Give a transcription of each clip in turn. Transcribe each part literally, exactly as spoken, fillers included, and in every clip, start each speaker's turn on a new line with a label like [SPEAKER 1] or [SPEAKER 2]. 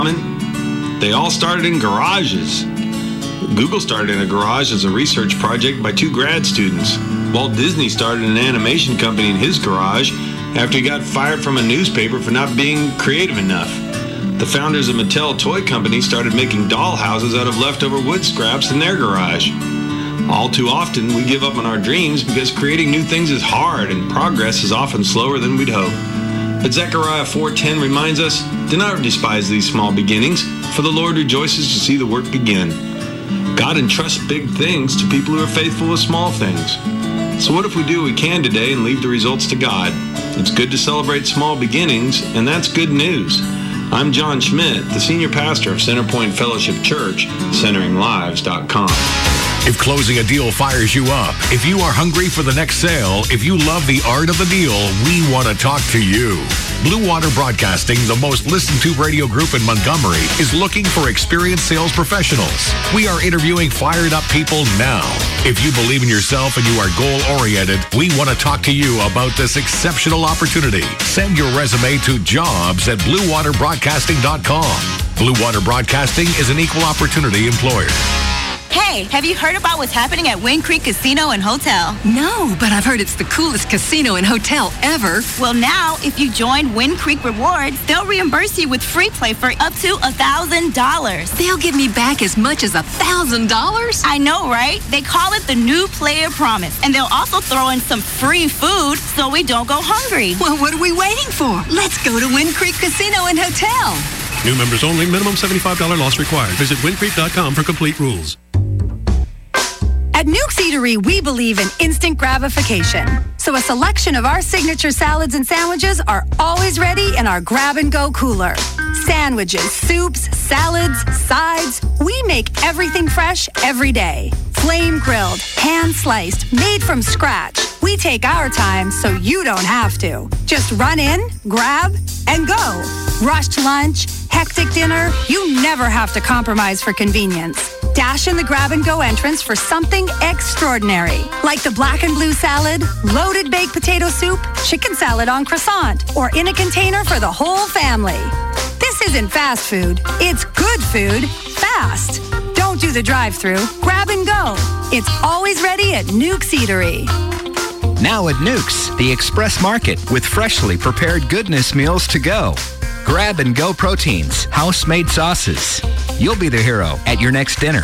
[SPEAKER 1] They all started in garages. Google started in a garage as a research project by two grad students. Walt Disney started an animation company in his garage after he got fired from a newspaper for not being creative enough. The founders of Mattel Toy Company started making doll houses out of leftover wood scraps in their garage. All too often, we give up on our dreams because creating new things is hard and progress is often slower than we'd hope. But Zechariah four ten reminds us, do not despise these small beginnings, for the Lord rejoices to see the work begin. God entrusts big things to people who are faithful with small things. So what if we do what we can today and leave the results to God? It's good to celebrate small beginnings, and that's good news. I'm John Schmidt, the senior pastor of Centerpoint Fellowship Church, centering lives dot com.
[SPEAKER 2] If closing a deal fires you up, if you are hungry for the next sale, if you love the art of the deal, we want to talk to you. Blue Water Broadcasting, the most listened to radio group in Montgomery, is looking for experienced sales professionals. We are interviewing fired up people now. If you believe in yourself and you are goal-oriented, we want to talk to you about this exceptional opportunity. Send your resume to jobs at blue water broadcasting dot com. Blue Water Broadcasting is an equal opportunity employer.
[SPEAKER 3] Hey, have you heard about what's happening at Wind Creek Casino and Hotel?
[SPEAKER 4] No, but I've heard it's the coolest casino and hotel ever.
[SPEAKER 3] Well, now, if you join Wind Creek Rewards, they'll reimburse you with free play for up to one thousand dollars.
[SPEAKER 4] They'll give me back as much as one thousand dollars?
[SPEAKER 3] I know, right? They call it the New Player Promise, and they'll also throw in some free food so we don't go hungry.
[SPEAKER 4] Well, what are we waiting for? Let's go to Wind Creek Casino and Hotel.
[SPEAKER 5] New members only. Minimum seventy-five dollars loss required. Visit wind creek dot com for complete rules.
[SPEAKER 6] At Nuke's Eatery, we believe in instant gratification. So a selection of our signature salads and sandwiches are always ready in our grab-and-go cooler. Sandwiches, soups, salads, sides, we make everything fresh every day. Flame-grilled, hand-sliced, made from scratch. We take our time so you don't have to. Just run in, grab, and go. Rushed lunch, hectic dinner, you never have to compromise for convenience. Dash in the grab-and-go entrance for something extraordinary, like the black and blue salad, loaded baked potato soup, chicken salad on croissant, or in a container for the whole family. This isn't fast food. It's good food, fast. Don't do the drive-thru. Grab and go. It's always ready at Nuke's Eatery.
[SPEAKER 7] Now at Nuke's, the Express Market with freshly prepared goodness meals to go. Grab and go proteins, house-made sauces. You'll be the hero at your next dinner.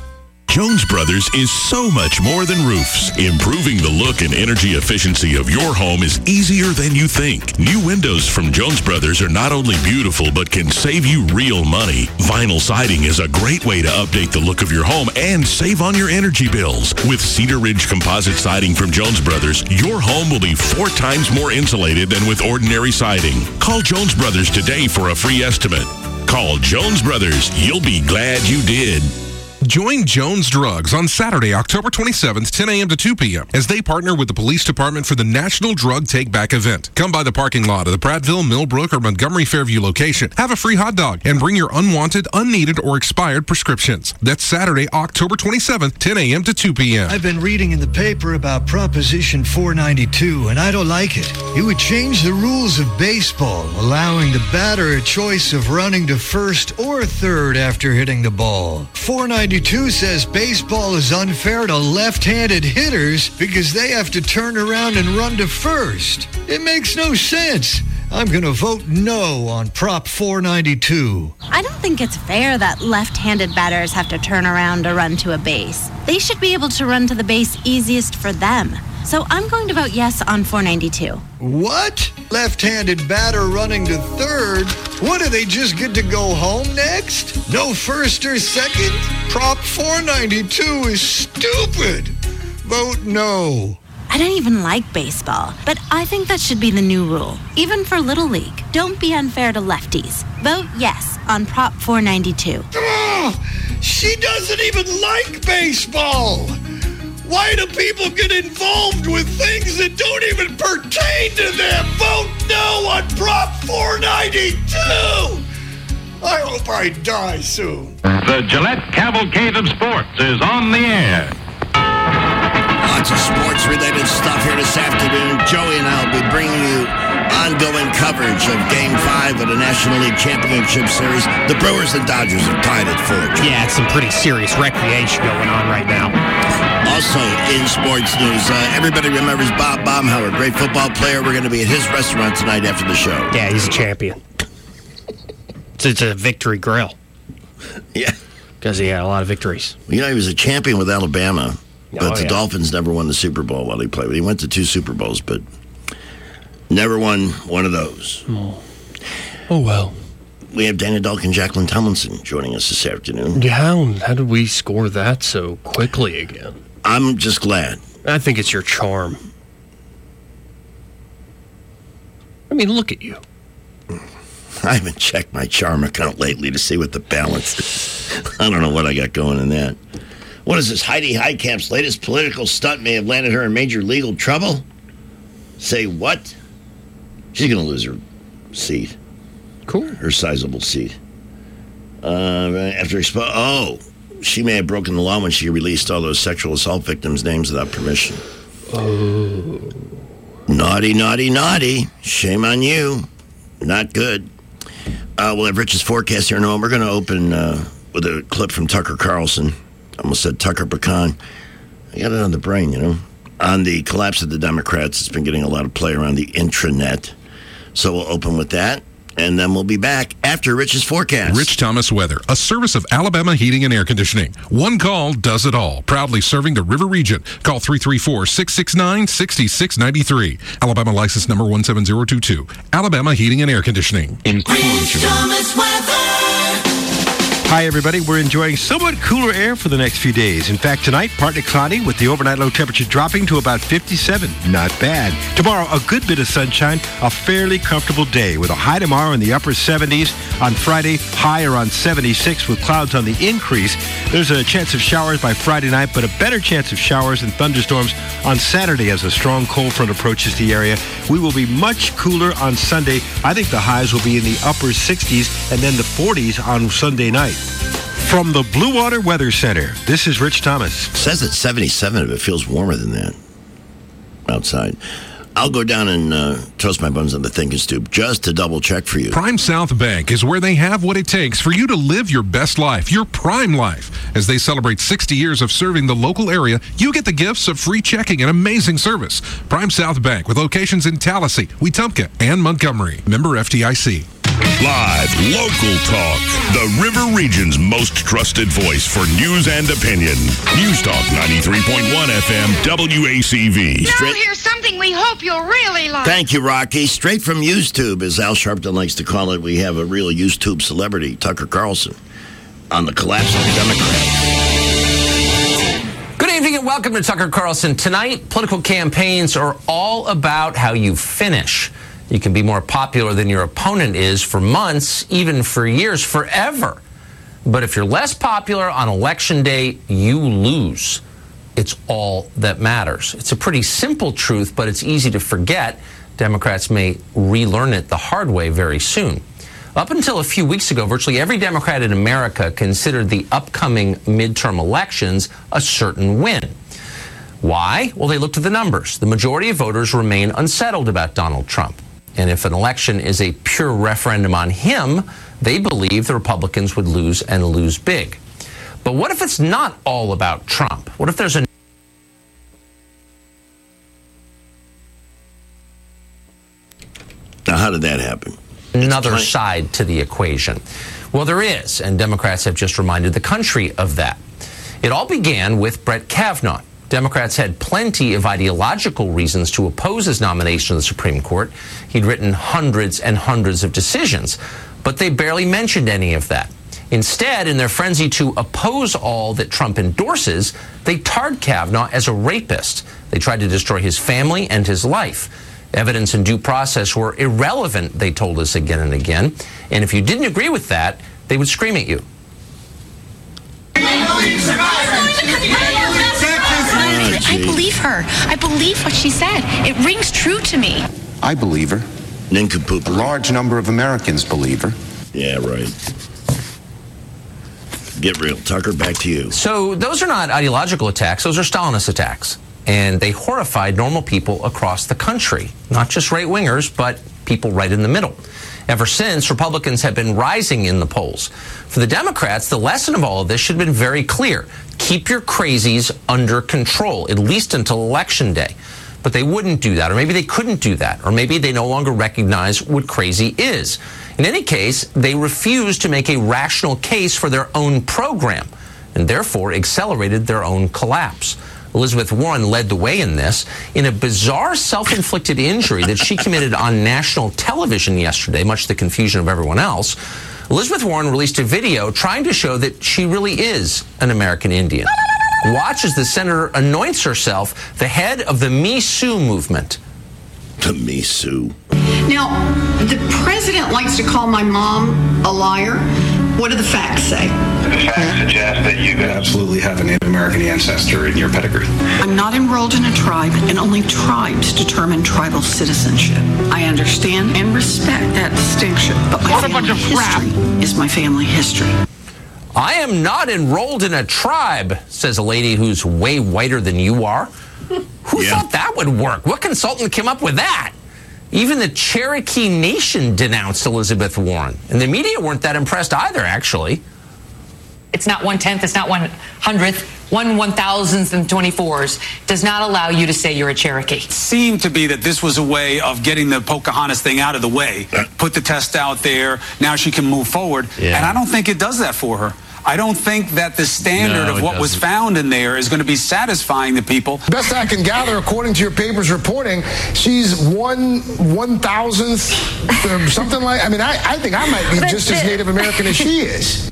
[SPEAKER 8] Jones Brothers is so much more than roofs. Improving the look and energy efficiency of your home is easier than you think. New windows from Jones Brothers are not only beautiful, but can save you real money. Vinyl siding is a great way to update the look of your home and save on your energy bills. With Cedar Ridge composite siding from Jones Brothers, your home will be four times more insulated than with ordinary siding. Call Jones Brothers today for a free estimate. Call Jones Brothers. You'll be glad you did.
[SPEAKER 9] Join Jones Drugs on Saturday, October twenty-seventh, ten a.m. to two p.m. as they partner with the police department for the National Drug Take Back event. Come by the parking lot of the Prattville, Millbrook, or Montgomery Fairview location. Have a free hot dog and bring your unwanted, unneeded, or expired prescriptions. That's Saturday, October twenty-seventh, ten a.m. to two p.m.
[SPEAKER 10] I've been reading in the paper about Proposition four ninety-two, and I don't like it. It would change the rules of baseball, allowing the batter a choice of running to first or third after hitting the ball. four ninety-two says baseball is unfair to left-handed hitters because they have to turn around and run to first. It makes no sense. I'm going to vote no on Prop four ninety-two.
[SPEAKER 11] I don't think it's fair that left-handed batters have to turn around to run to a base. They should be able to run to the base easiest for them. So I'm going to vote yes on four ninety-two.
[SPEAKER 10] What? Left-handed batter running to third? What, do they just get to go home next? No first or second? Prop four ninety-two is stupid. Vote no.
[SPEAKER 11] I don't even like baseball, but I think that should be the new rule. Even for Little League, don't be unfair to lefties. Vote yes on Prop four ninety-two.
[SPEAKER 10] Oh, she doesn't even like baseball. Why do people get involved with things that don't even pertain to them? Vote no on Prop four ninety-two! I hope I die soon.
[SPEAKER 12] The Gillette Cavalcade of Sports is on the air.
[SPEAKER 13] Lots of sports-related stuff here this afternoon. Joey and I will be bringing you ongoing coverage of Game five of the National League Championship Series. The Brewers and Dodgers have tied at four.
[SPEAKER 14] Yeah, it's some pretty serious recreation going on right now.
[SPEAKER 13] Also, in sports news, uh, everybody remembers Bob Baumhauer, great football player. We're going to be at his restaurant tonight after the show.
[SPEAKER 14] Yeah, he's a champion. It's, it's a victory grill.
[SPEAKER 13] Yeah.
[SPEAKER 14] Because he had a lot of victories.
[SPEAKER 13] You know, he was a champion with Alabama, but
[SPEAKER 14] oh,
[SPEAKER 13] the
[SPEAKER 14] yeah.
[SPEAKER 13] Dolphins never won the Super Bowl while he played. He went to two Super Bowls, but never won one of those.
[SPEAKER 14] Oh, oh well.
[SPEAKER 13] We have Dana Dalk and Jacqueline Tomlinson joining us this afternoon.
[SPEAKER 14] Yeah, how, how did we score that so quickly again?
[SPEAKER 13] I'm just glad.
[SPEAKER 14] I think it's your charm. I mean, look at you.
[SPEAKER 13] I haven't checked my charm account lately to see what the balance is. I don't know what I got going in that. What is this? Heidi Heitkamp's latest political stunt may have landed her in major legal trouble? Say what? She's going to lose her seat.
[SPEAKER 14] Cool.
[SPEAKER 13] Her sizable seat. Uh, after expo- Oh, she may have broken the law when she released all those sexual assault victims' names without permission.
[SPEAKER 14] Oh.
[SPEAKER 13] Naughty, naughty, naughty. Shame on you. Not good. Uh, we'll have Rich's forecast here in a moment. We're going to open uh, with a clip from Tucker Carlson. I almost said Tucker Pecan. I got it on the brain, you know. On the collapse of the Democrats, it's been getting a lot of play around the intranet. So we'll open with that, and then we'll be back after Rich's forecast.
[SPEAKER 9] Rich Thomas Weather, a service of Alabama Heating and Air Conditioning. One call does it all. Proudly serving the River Region. Call three three four, six six nine, six six nine three. Alabama license number one seven zero two two. Alabama Heating and Air Conditioning.
[SPEAKER 15] Rich Thomas Weather.
[SPEAKER 16] Hi, everybody. We're enjoying somewhat cooler air for the next few days. In fact, tonight, partly cloudy with the overnight low temperature dropping to about fifty-seven. Not bad. Tomorrow, a good bit of sunshine, a fairly comfortable day with a high tomorrow in the upper seventies. On Friday, high around seventy-six with clouds on the increase. There's a chance of showers by Friday night, but a better chance of showers and thunderstorms on Saturday as a strong cold front approaches the area. We will be much cooler on Sunday. I think the highs will be in the upper sixties and then the forties on Sunday night. From the Blue Water Weather Center, this is Rich Thomas.
[SPEAKER 13] It says it's seventy-seven, but it feels warmer than that outside. I'll go down and uh, toast my buns on the thinking stoop just to double check for you.
[SPEAKER 9] Prime South Bank is where they have what it takes for you to live your best life, your prime life. As they celebrate sixty years of serving the local area, you get the gifts of free checking and amazing service. Prime South Bank with locations in Tallahassee, Wetumpka, and Montgomery. Member F D I C.
[SPEAKER 8] Live, local talk. The River Region's most trusted voice for news and opinion. News Talk ninety-three point one F M W A C V.
[SPEAKER 17] Now here's something we hope you'll really like.
[SPEAKER 13] Thank you, Rocky. Straight from YouTube, as Al Sharpton likes to call it, we have a real YouTube celebrity, Tucker Carlson, on the collapse of the Democrats.
[SPEAKER 18] Good evening and welcome to Tucker Carlson. Tonight, political campaigns are all about how you finish. You can be more popular than your opponent is for months, even for years, forever. But if you're less popular on election day, you lose. It's all that matters. It's a pretty simple truth, but it's easy to forget. Democrats may relearn it the hard way very soon. Up until a few weeks ago, virtually every Democrat in America considered the upcoming midterm elections a certain win. Why? Well, they looked at the numbers. The majority of voters remain unsettled about Donald Trump. And if an election is a pure referendum on him, they believe the Republicans would lose and lose big. But what if it's not all about Trump? What if there's a
[SPEAKER 13] Now, how did that happen?
[SPEAKER 18] Another side to the equation. Well, there is, and Democrats have just reminded the country of that. It all began with Brett Kavanaugh. Democrats had plenty of ideological reasons to oppose his nomination to the Supreme Court. He'd written hundreds and hundreds of decisions, but they barely mentioned any of that. Instead, in their frenzy to oppose all that Trump endorses, they tarred Kavanaugh as a rapist. They tried to destroy his family and his life. Evidence and due process were irrelevant, they told us again and again. And if you didn't agree with that, they would scream at you.
[SPEAKER 17] I believe her. I believe what she said. It rings true to me.
[SPEAKER 19] I believe her.
[SPEAKER 13] Nincompoop.
[SPEAKER 19] A large number of Americans believe her.
[SPEAKER 13] Yeah, right. Get real. Tucker, back to you.
[SPEAKER 18] So those are not ideological attacks. Those are Stalinist attacks. and they horrified normal people across the country, not just right-wingers, but people right in the middle. Ever since, Republicans have been rising in the polls. For the Democrats, the lesson of all of this should have been very clear. Keep your crazies under control, at least until Election Day. But they wouldn't do that, or maybe they couldn't do that, or maybe they no longer recognize what crazy is. In any case, they refused to make a rational case for their own program, and therefore accelerated their own collapse. Elizabeth Warren led the way in this in a bizarre self-inflicted injury that she committed on national television yesterday, much to the confusion of everyone else. Elizabeth Warren released a video trying to show that she really is an American Indian. Watch as the senator anoints herself the head of the Me Sue movement.
[SPEAKER 13] The Me Sue.
[SPEAKER 20] Now, the president likes to call my mom a liar. What do the facts say?
[SPEAKER 21] The facts suggest that you absolutely have a Native American ancestor in your pedigree.
[SPEAKER 20] I'm not enrolled in a tribe, and only tribes determine tribal citizenship. I understand and respect that distinction, but my
[SPEAKER 21] What a
[SPEAKER 20] family
[SPEAKER 21] bunch of crap.
[SPEAKER 20] history is my family history.
[SPEAKER 18] I am not enrolled in a tribe, says a lady who's way whiter than you are. Who
[SPEAKER 13] Yeah.
[SPEAKER 18] thought that would work? What consultant came up with that? Even the Cherokee Nation denounced Elizabeth Warren. And the media weren't that impressed either, actually.
[SPEAKER 22] It's not one-tenth, it's not one-hundredth, one one-thousandth and twenty-fours does not allow you to say you're a Cherokee.
[SPEAKER 23] Seemed to be that this was a way of getting the Pocahontas thing out of the way. Put the test out there. Now she can move forward.
[SPEAKER 18] Yeah.
[SPEAKER 23] And I don't think it does that for her. I don't think that the standard
[SPEAKER 18] No,
[SPEAKER 23] of
[SPEAKER 18] it
[SPEAKER 23] what was
[SPEAKER 18] doesn't.
[SPEAKER 23] found in there is going to be satisfying to people.
[SPEAKER 24] Best I can gather, according to your paper's reporting, she's one one thousandth or something like. I mean, I, I think I might be just as Native American as she is.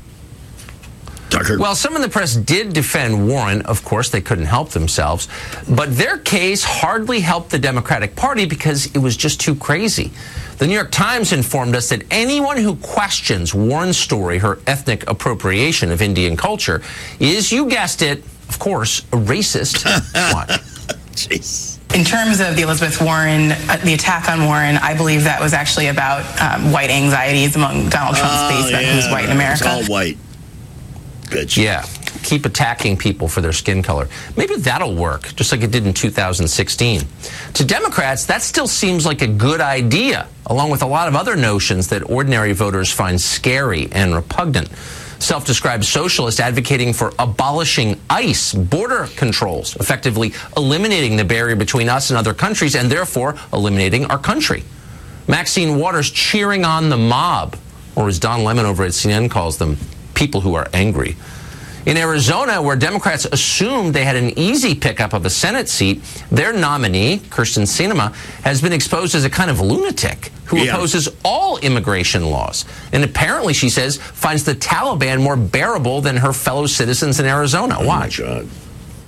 [SPEAKER 13] Tucker.
[SPEAKER 18] Well, some in the press did defend Warren. Of course, they couldn't help themselves. But their case hardly helped the Democratic Party because it was just too crazy. The New York Times informed us that anyone who questions Warren's story, her ethnic appropriation of Indian culture, is, you guessed it, of course, a racist. Watch.
[SPEAKER 13] Jeez.
[SPEAKER 25] In terms of the Elizabeth Warren, uh, the attack on Warren, I believe that was actually about um, white anxieties among Donald Trump's
[SPEAKER 13] Oh,
[SPEAKER 25] base about
[SPEAKER 13] yeah.
[SPEAKER 25] who's white in America.
[SPEAKER 13] It's all white. Bitch.
[SPEAKER 18] Yeah. Keep attacking people for their skin color. Maybe that'll work, just like it did in two thousand sixteen. To Democrats, that still seems like a good idea, along with a lot of other notions that ordinary voters find scary and repugnant. Self-described socialist advocating for abolishing ICE, border controls, effectively eliminating the barrier between us and other countries, and therefore eliminating our country. Maxine Waters cheering on the mob, or as Don Lemon over at C N N calls them, people who are angry. In Arizona, where Democrats assumed they had an easy pickup of a Senate seat, their nominee, Kyrsten Sinema, has been exposed as a kind of lunatic who
[SPEAKER 13] Yeah.
[SPEAKER 18] opposes all immigration laws. And apparently, she says, finds the Taliban more bearable than her fellow citizens in Arizona. Watch.
[SPEAKER 13] Oh, my God.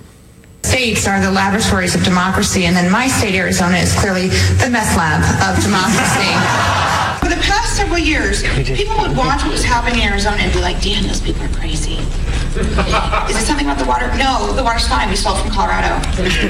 [SPEAKER 26] States are the laboratories of democracy, and then my state, Arizona, is clearly the meth lab of democracy.
[SPEAKER 27] For the past several years, people would watch what was happening in Arizona and be like, damn, those people are crazy. Is it something about the water? No, the water's fine. We stole it from Colorado.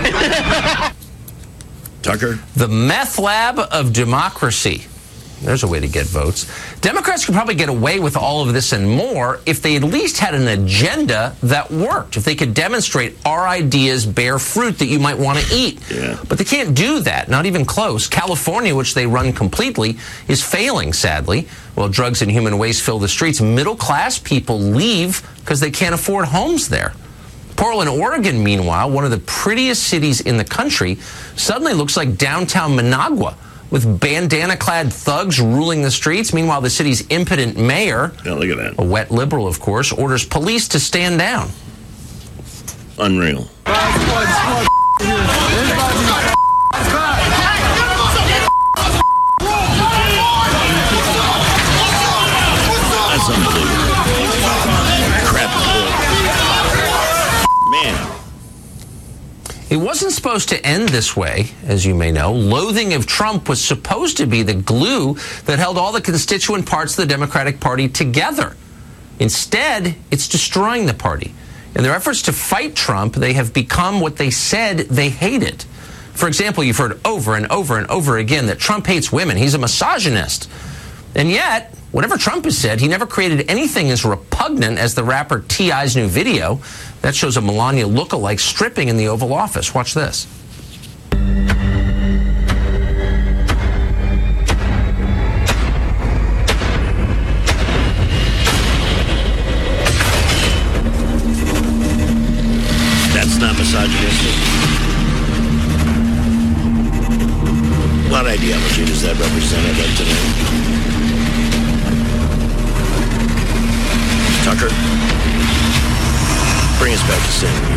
[SPEAKER 13] Tucker?
[SPEAKER 18] The meth lab of democracy. There's a way to get votes. Democrats could probably get away with all of this and more if they at least had an agenda that worked, if they could demonstrate our ideas bear fruit that you might want to eat.
[SPEAKER 13] Yeah.
[SPEAKER 18] But they can't do that, not even close. California, which they run completely, is failing, sadly. While drugs and human waste fill the streets, middle-class people leave because they can't afford homes there. Portland, Oregon, meanwhile, one of the prettiest cities in the country, suddenly looks like downtown Managua, with bandana-clad thugs ruling the streets. Meanwhile, the city's impotent mayor,
[SPEAKER 13] Yeah, look at that.
[SPEAKER 18] a wet liberal, of course, orders police to stand down.
[SPEAKER 13] Unreal. That's unbelievable. Crap. Man.
[SPEAKER 18] It wasn't supposed to end this way, as you may know. Loathing of Trump was supposed to be the glue that held all the constituent parts of the Democratic Party together. Instead, it's destroying the party. In their efforts to fight Trump, they have become what they said they hated. For example, you've heard over and over and over again that Trump hates women. He's a misogynist. And yet, whatever Trump has said, he never created anything as repugnant as the rapper T I's new video that shows a Melania lookalike stripping in the Oval Office. Watch this.
[SPEAKER 13] That's not misogynistic. What ideology does that represent? I'd like to know. Tucker, bring us back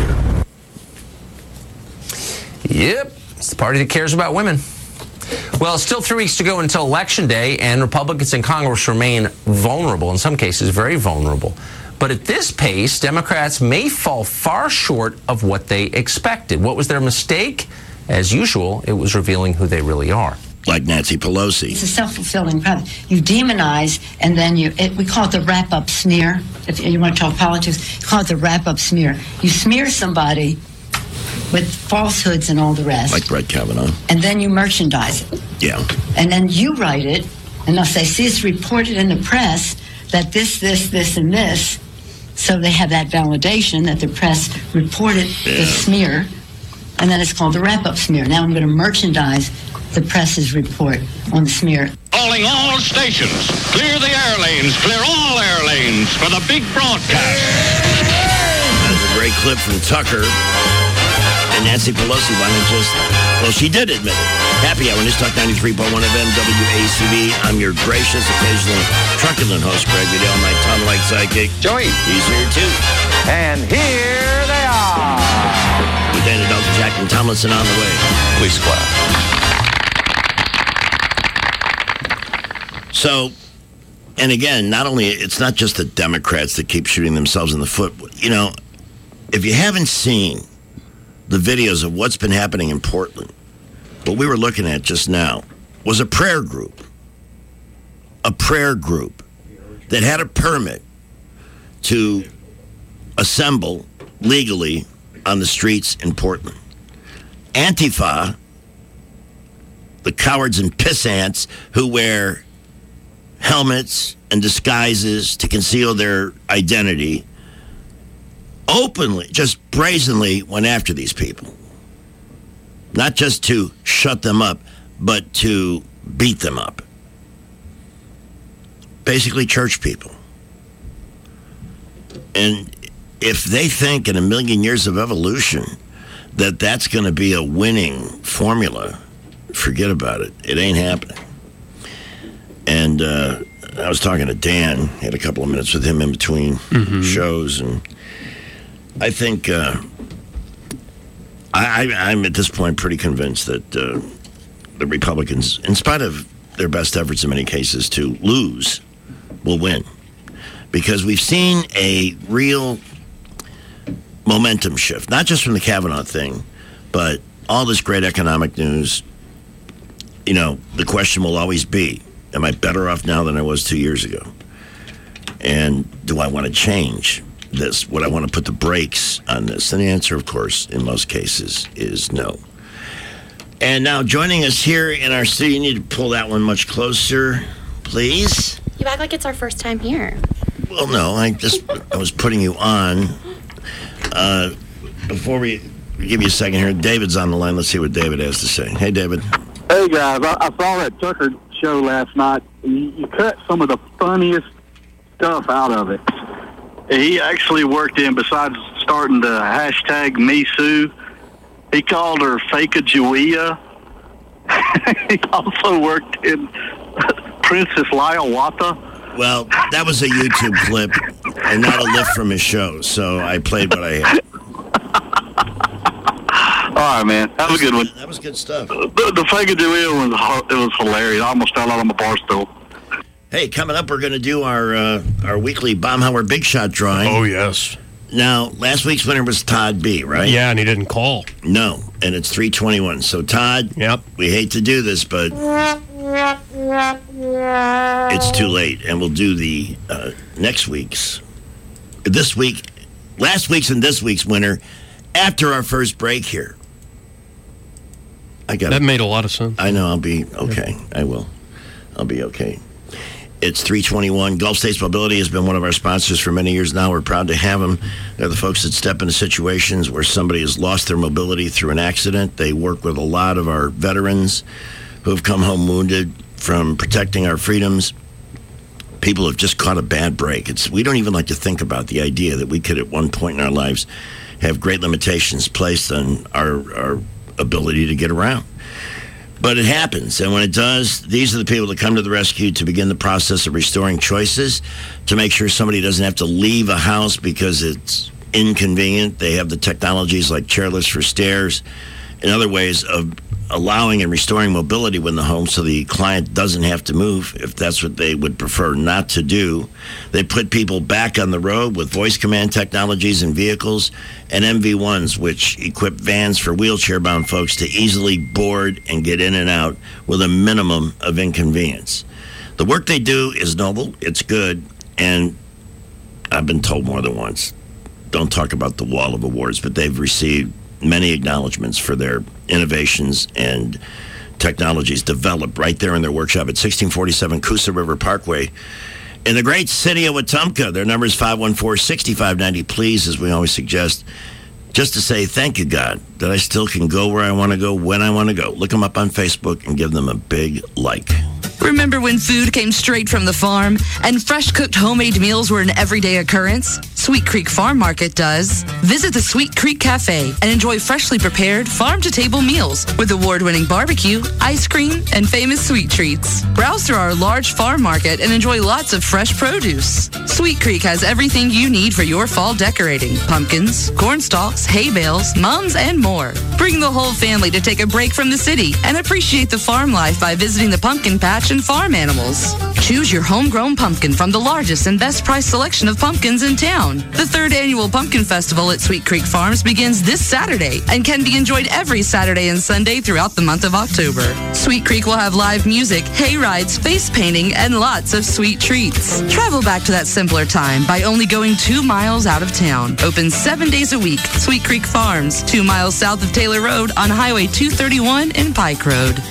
[SPEAKER 13] to Sam here.
[SPEAKER 18] Yep, it's the party that cares about women. Well, still three weeks to go until Election Day, and Republicans in Congress remain vulnerable, in some cases very vulnerable. But at this pace, Democrats may fall far short of what they expected. What was their mistake? As usual, it was revealing who they really are.
[SPEAKER 13] Like Nancy Pelosi.
[SPEAKER 1] It's a self-fulfilling prophecy. You demonize, and then you, it, we call it the wrap-up smear. If you want to talk politics, you call it the wrap-up smear. You smear somebody with falsehoods and all the rest.
[SPEAKER 13] Like Brett Kavanaugh.
[SPEAKER 1] And then you merchandise it.
[SPEAKER 13] Yeah.
[SPEAKER 1] And then you write it, and they'll say, see, it's reported in the press that this, this, this, and this. So they have that validation that the press reported yeah. the smear, and then it's called the wrap-up smear. Now I'm going to merchandise the press's report on the smear.
[SPEAKER 12] Calling all stations. Clear the air lanes. Clear all air lanes for the big broadcast.
[SPEAKER 13] That's a great clip from Tucker. And Nancy Pelosi, why not just... Well, she did admit it. Happy Hour, News Talk ninety-three point one F M, W A C B. I'm your gracious, occasional truculent host, Greg Goodell, my Tom-like sidekick.
[SPEAKER 2] Joey.
[SPEAKER 13] He's here, too.
[SPEAKER 2] And here they are.
[SPEAKER 13] With Dana Dalton, Jack, and Tomlinson on the way.
[SPEAKER 2] Please clap.
[SPEAKER 13] So, and again, not only, it's not just the Democrats that keep shooting themselves in the foot. You know, if you haven't seen the videos of what's been happening in Portland, what we were looking at just now was a prayer group. A prayer group that had a permit to assemble legally on the streets in Portland. Antifa, the cowards and pissants who wear helmets and disguises to conceal their identity, openly, just brazenly went after these people. Not just to shut them up, but to beat them up. Basically church people. And if they think in a million years of evolution that that's going to be a winning formula, forget about it. It ain't happening. And uh, I was talking to Dan, had a couple of minutes with him in between mm-hmm. shows, and I think uh, I, I, I'm at this point pretty convinced that uh, the Republicans, in spite of their best efforts in many cases to lose, will win. Because we've seen a real momentum shift, not just from the Kavanaugh thing, but all this great economic news. You know, the question will always be, am I better off now than I was two years ago? And do I want to change this? Would I want to put the brakes on this? And the answer, of course, in most cases is no. And now joining us here in our studio, you need to pull that one much closer, please.
[SPEAKER 3] You act like it's our first time here.
[SPEAKER 13] Well, no, I just I was putting you on. Uh, before we give you a second here, David's on the line. Let's see what David has to say. Hey, David.
[SPEAKER 4] Hey, guys. I, I saw that Tucker show last night. You, you cut some of the funniest stuff out of it. He actually worked in, besides starting the hashtag Me Sue, he called her Fake-a-Juia. He also worked in Princess Liawata.
[SPEAKER 13] Well, that was a YouTube clip and not a lift from his show, so I played what I had.
[SPEAKER 4] All right, man. That was a good one.
[SPEAKER 13] That was good stuff.
[SPEAKER 4] The, the Fake-a-Juia was, it was hilarious. I almost fell out on the bar stool.
[SPEAKER 13] Hey, coming up, we're going to do our uh, our weekly Baumhauer Big Shot drawing.
[SPEAKER 14] Oh, yes.
[SPEAKER 13] Now, last week's winner was Todd B., right?
[SPEAKER 14] Yeah, and he didn't call.
[SPEAKER 13] No, and it's three twenty-one. So, Todd,
[SPEAKER 14] yep.
[SPEAKER 13] We hate to do this, but it's too late. And we'll do the uh, next week's, this week, last week's and this week's winner after our first break here. I got
[SPEAKER 14] That made a lot of sense.
[SPEAKER 13] I know, I'll be okay. Yeah. I will. I'll be okay. It's three twenty-one. Gulf States Mobility has been one of our sponsors for many years now. We're proud to have them. They're the folks that step into situations where somebody has lost their mobility through an accident. They work with a lot of our veterans who have come home wounded from protecting our freedoms. People have just caught a bad break. It's we don't even like to think about the idea that we could at one point in our lives have great limitations placed on our, our ability to get around. But it happens, and when it does, these are the people that come to the rescue to begin the process of restoring choices, to make sure somebody doesn't have to leave a house because it's inconvenient. They have the technologies like chairlifts for stairs and other ways of allowing and restoring mobility within the home so the client doesn't have to move if that's what they would prefer not to do. They put people back on the road with voice command technologies and vehicles, and M V ones, which equip vans for wheelchair-bound folks to easily board and get in and out with a minimum of inconvenience. The work they do is noble, it's good, and I've been told more than once, don't talk about the wall of awards, but they've received many acknowledgments for their innovations and technologies developed right there in their workshop at sixteen forty-seven Coosa River Parkway in the great city of Wetumpka. Their number is five one four, six five nine zero. Please, as we always suggest, just to say thank you, God, that I still can go where I want to go when I want to go. Look them up on Facebook and give them a big like.
[SPEAKER 5] Remember when food came straight from the farm and fresh-cooked homemade meals were an everyday occurrence? Sweet Creek Farm Market does. Visit the Sweet Creek Cafe and enjoy freshly prepared farm-to-table meals with award-winning barbecue, ice cream, and famous sweet treats. Browse through our large farm market and enjoy lots of fresh produce. Sweet Creek has everything you need for your fall decorating: pumpkins, corn stalks, hay bales, mums, and more. Bring the whole family to take a break from the city and appreciate the farm life by visiting the pumpkin patch and farm animals. Choose your homegrown pumpkin from the largest and best price selection of pumpkins in town. The third annual Pumpkin Festival at Sweet Creek Farms begins this Saturday and can be enjoyed every Saturday and Sunday throughout the month of October. Sweet Creek will have live music, hay rides, face painting, and lots of sweet treats. Travel back to that simpler time by only going two miles out of town. Open seven days a week. Sweet Creek Farms, two miles south of Taylor Road on Highway two thirty-one in Pike Road.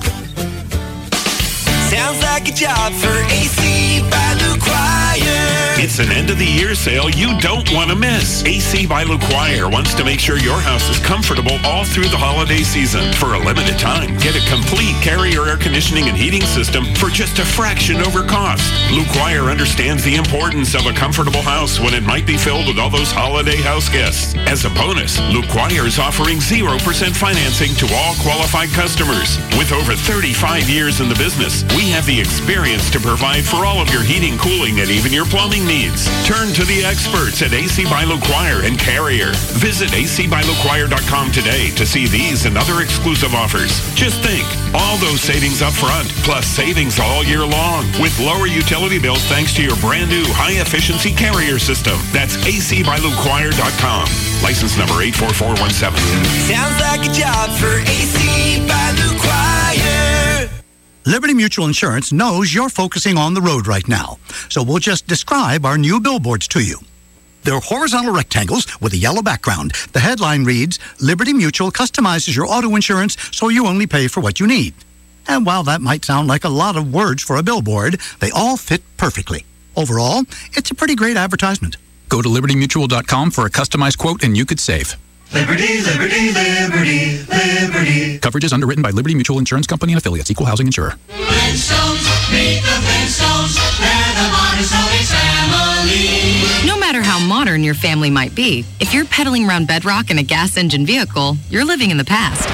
[SPEAKER 6] Sounds like a job for A C by LuQuire.
[SPEAKER 7] It's an end-of-the-year sale you don't want to miss. A C by LuQuire wants to make sure your house is comfortable all through the holiday season. For a limited time, get a complete Carrier air conditioning and heating system for just a fraction over cost. LuQuire understands the importance of a comfortable house when it might be filled with all those holiday house guests. As a bonus, LuQuire is offering zero percent financing to all qualified customers. With over thirty-five years in the business, we have the experience to provide for all of your heating, cooling, and even your plumbing needs. Turn to the experts at A C by LuQuire and Carrier. Visit A C by LuQuire dot com today to see these and other exclusive offers. Just think, all those savings up front, plus savings all year long, with lower utility bills thanks to your brand new high-efficiency Carrier system. That's A C by LuQuire dot com. License number eight four four one seven.
[SPEAKER 6] Sounds like a job for A C by LuQuire.
[SPEAKER 10] Liberty Mutual Insurance knows you're focusing on the road right now, so we'll just describe our new billboards to you. They're horizontal rectangles with a yellow background. The headline reads, Liberty Mutual customizes your auto insurance so you only pay for what you need. And while that might sound like a lot of words for a billboard, they all fit perfectly. Overall, it's a pretty great advertisement.
[SPEAKER 11] Go to liberty mutual dot com for a customized quote and you could save.
[SPEAKER 6] Liberty, liberty, liberty, liberty.
[SPEAKER 11] Coverage is underwritten by Liberty Mutual Insurance Company and affiliates, equal housing insurer.
[SPEAKER 6] Flintstones, meet the Flintstones. They're the modern family.
[SPEAKER 15] No matter how modern your family might be, if you're pedaling around Bedrock in a gas engine vehicle, you're living in the past.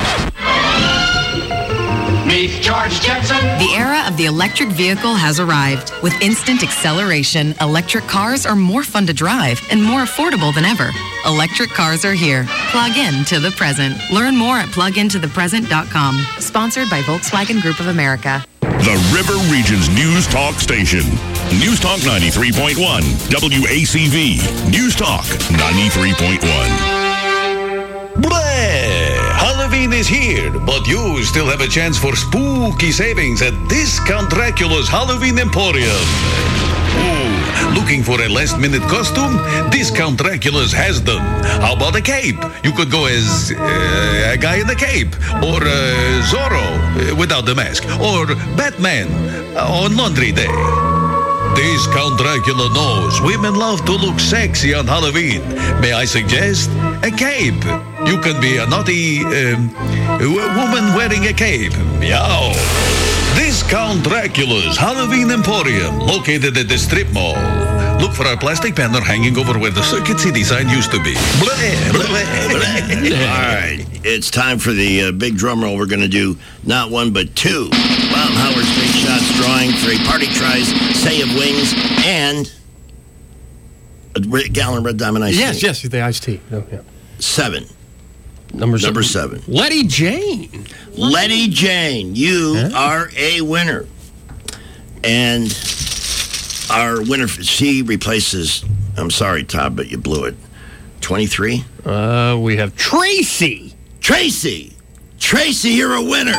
[SPEAKER 6] Meet George Jetson.
[SPEAKER 15] The era of the electric vehicle has arrived. With instant acceleration, electric cars are more fun to drive and more affordable than ever. Electric cars are here. Plug in to the present. Learn more at plug into the present dot com. Sponsored by Volkswagen Group of America.
[SPEAKER 8] The River Region's News Talk station. News Talk ninety-three point one, W A C V. News Talk ninety-three point one.
[SPEAKER 16] Bleh! Halloween is here, but you still have a chance for spooky savings at Discount Dracula's Halloween Emporium. Ooh, looking for a last-minute costume? Discount Dracula's has them. How about a cape? You could go as uh, a guy in a cape, or uh, Zorro uh, without the mask, or Batman uh, on Laundry Day. This Count Dracula knows women love to look sexy on Halloween. May I suggest a cape? You can be a naughty um, w- woman wearing a cape. Meow. This Count Dracula's Halloween Emporium, located at the strip mall. Look for our plastic banner hanging over where the Circuit City sign used to be. Blah, blah, blah.
[SPEAKER 13] All right, it's time for the uh, big drum roll. We're going to do not one, but two Bob Howard's Big Shots drawing for a Party Tries, Say of Wings, and a red gallon Red Diamond iced
[SPEAKER 9] Yes,
[SPEAKER 13] tea.
[SPEAKER 9] yes, the iced tea. Oh, yeah.
[SPEAKER 13] Seven.
[SPEAKER 9] Number
[SPEAKER 13] Number
[SPEAKER 9] seven.
[SPEAKER 13] seven.
[SPEAKER 9] Letty Jane.
[SPEAKER 13] Letty Jane, you are a winner. And our winner, she replaces, I'm sorry, Todd, but you blew it. twenty-three?
[SPEAKER 9] Uh, we have Tracy.
[SPEAKER 13] Tracy. Tracy, you're a winner.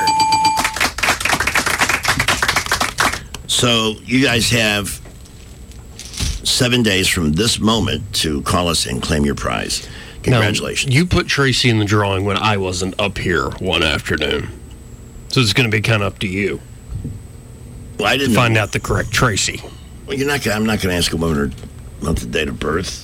[SPEAKER 13] So you guys have seven days from this moment to call us and claim your prize. Congratulations.
[SPEAKER 9] Now, you put Tracy in the drawing when I wasn't up here one afternoon. So it's going to be kind of up to you.
[SPEAKER 13] Well, I didn't
[SPEAKER 9] to find
[SPEAKER 13] know.
[SPEAKER 9] out the correct Tracy.
[SPEAKER 13] Well, you're not. I'm not going to ask a woman her month and date of birth.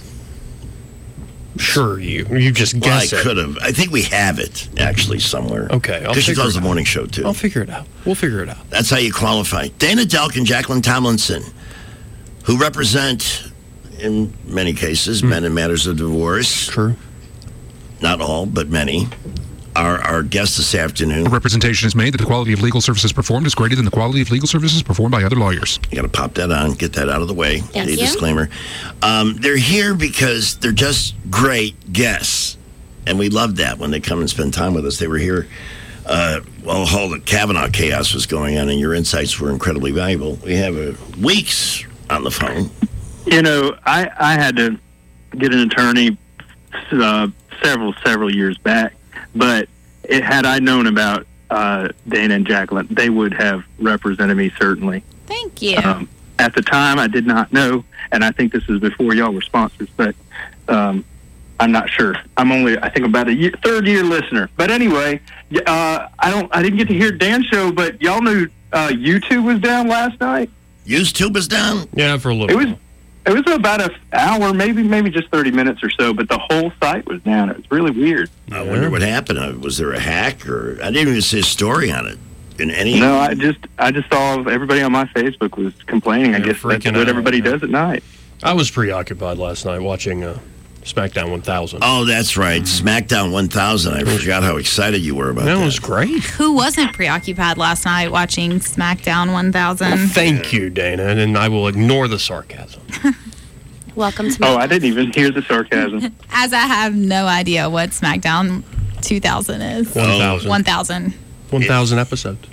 [SPEAKER 9] Sure, you you just
[SPEAKER 13] Well,
[SPEAKER 9] guess
[SPEAKER 13] I
[SPEAKER 9] it.
[SPEAKER 13] could have. I think we have it actually somewhere.
[SPEAKER 9] Okay, I'll
[SPEAKER 13] because she
[SPEAKER 9] figure
[SPEAKER 13] does
[SPEAKER 9] it
[SPEAKER 13] the
[SPEAKER 9] out.
[SPEAKER 13] morning show too.
[SPEAKER 9] I'll figure it out. We'll figure it out.
[SPEAKER 13] That's how you qualify. Dana Delk and Jacqueline Tomlinson, who represent, in many cases, men in matters of divorce.
[SPEAKER 9] True.
[SPEAKER 13] Not all, but many. Our, our guest this afternoon.
[SPEAKER 17] A representation is made that the quality of legal services performed is greater than the quality of legal services performed by other lawyers.
[SPEAKER 13] You got to pop that on, get that out of the way.
[SPEAKER 17] Thank
[SPEAKER 13] the
[SPEAKER 17] you.
[SPEAKER 13] disclaimer. Um, they're here because they're just great guests. And we loved that when they come and spend time with us. They were here uh, while all the Kavanaugh chaos was going on, and your insights were incredibly valuable. We have uh, Weeks on the phone.
[SPEAKER 19] You know, I, I had to get an attorney uh, several, several years back, but it, had I known about uh, Dana and Jacqueline, they would have represented me, certainly.
[SPEAKER 20] Thank you.
[SPEAKER 19] Um, at the time, I did not know, and I think this is before y'all were sponsors, but um, I'm not sure. I'm only, I think, about a year, third year listener. But anyway, uh, I don't, I didn't get to hear Dan's show, but y'all knew uh, YouTube was down last night.
[SPEAKER 13] YouTube was down?
[SPEAKER 9] Yeah, for a little
[SPEAKER 19] It was. It was about an hour, maybe maybe just thirty minutes or so, but the whole site was down. It was really weird.
[SPEAKER 13] I wonder what happened. Uh, Was there a hack, or I didn't even see a story on it in any?
[SPEAKER 19] No, I just I just saw everybody on my Facebook was complaining. I
[SPEAKER 9] They're
[SPEAKER 19] guess that's
[SPEAKER 9] freaking
[SPEAKER 19] what
[SPEAKER 9] out,
[SPEAKER 19] everybody
[SPEAKER 9] yeah.
[SPEAKER 19] does at night.
[SPEAKER 9] I was preoccupied last night watching uh, SmackDown one thousand.
[SPEAKER 13] Oh, that's right, SmackDown one thousand. I forgot how excited you were about that.
[SPEAKER 9] That was great.
[SPEAKER 20] Who wasn't preoccupied last night watching SmackDown one thousand?
[SPEAKER 9] Thank you, Dana, and I will ignore the sarcasm.
[SPEAKER 20] Welcome to
[SPEAKER 19] Oh, I didn't even hear the sarcasm.
[SPEAKER 20] As I have no idea what SmackDown two thousand is.
[SPEAKER 9] one thousand.
[SPEAKER 20] one thousand.
[SPEAKER 9] one thousand episodes.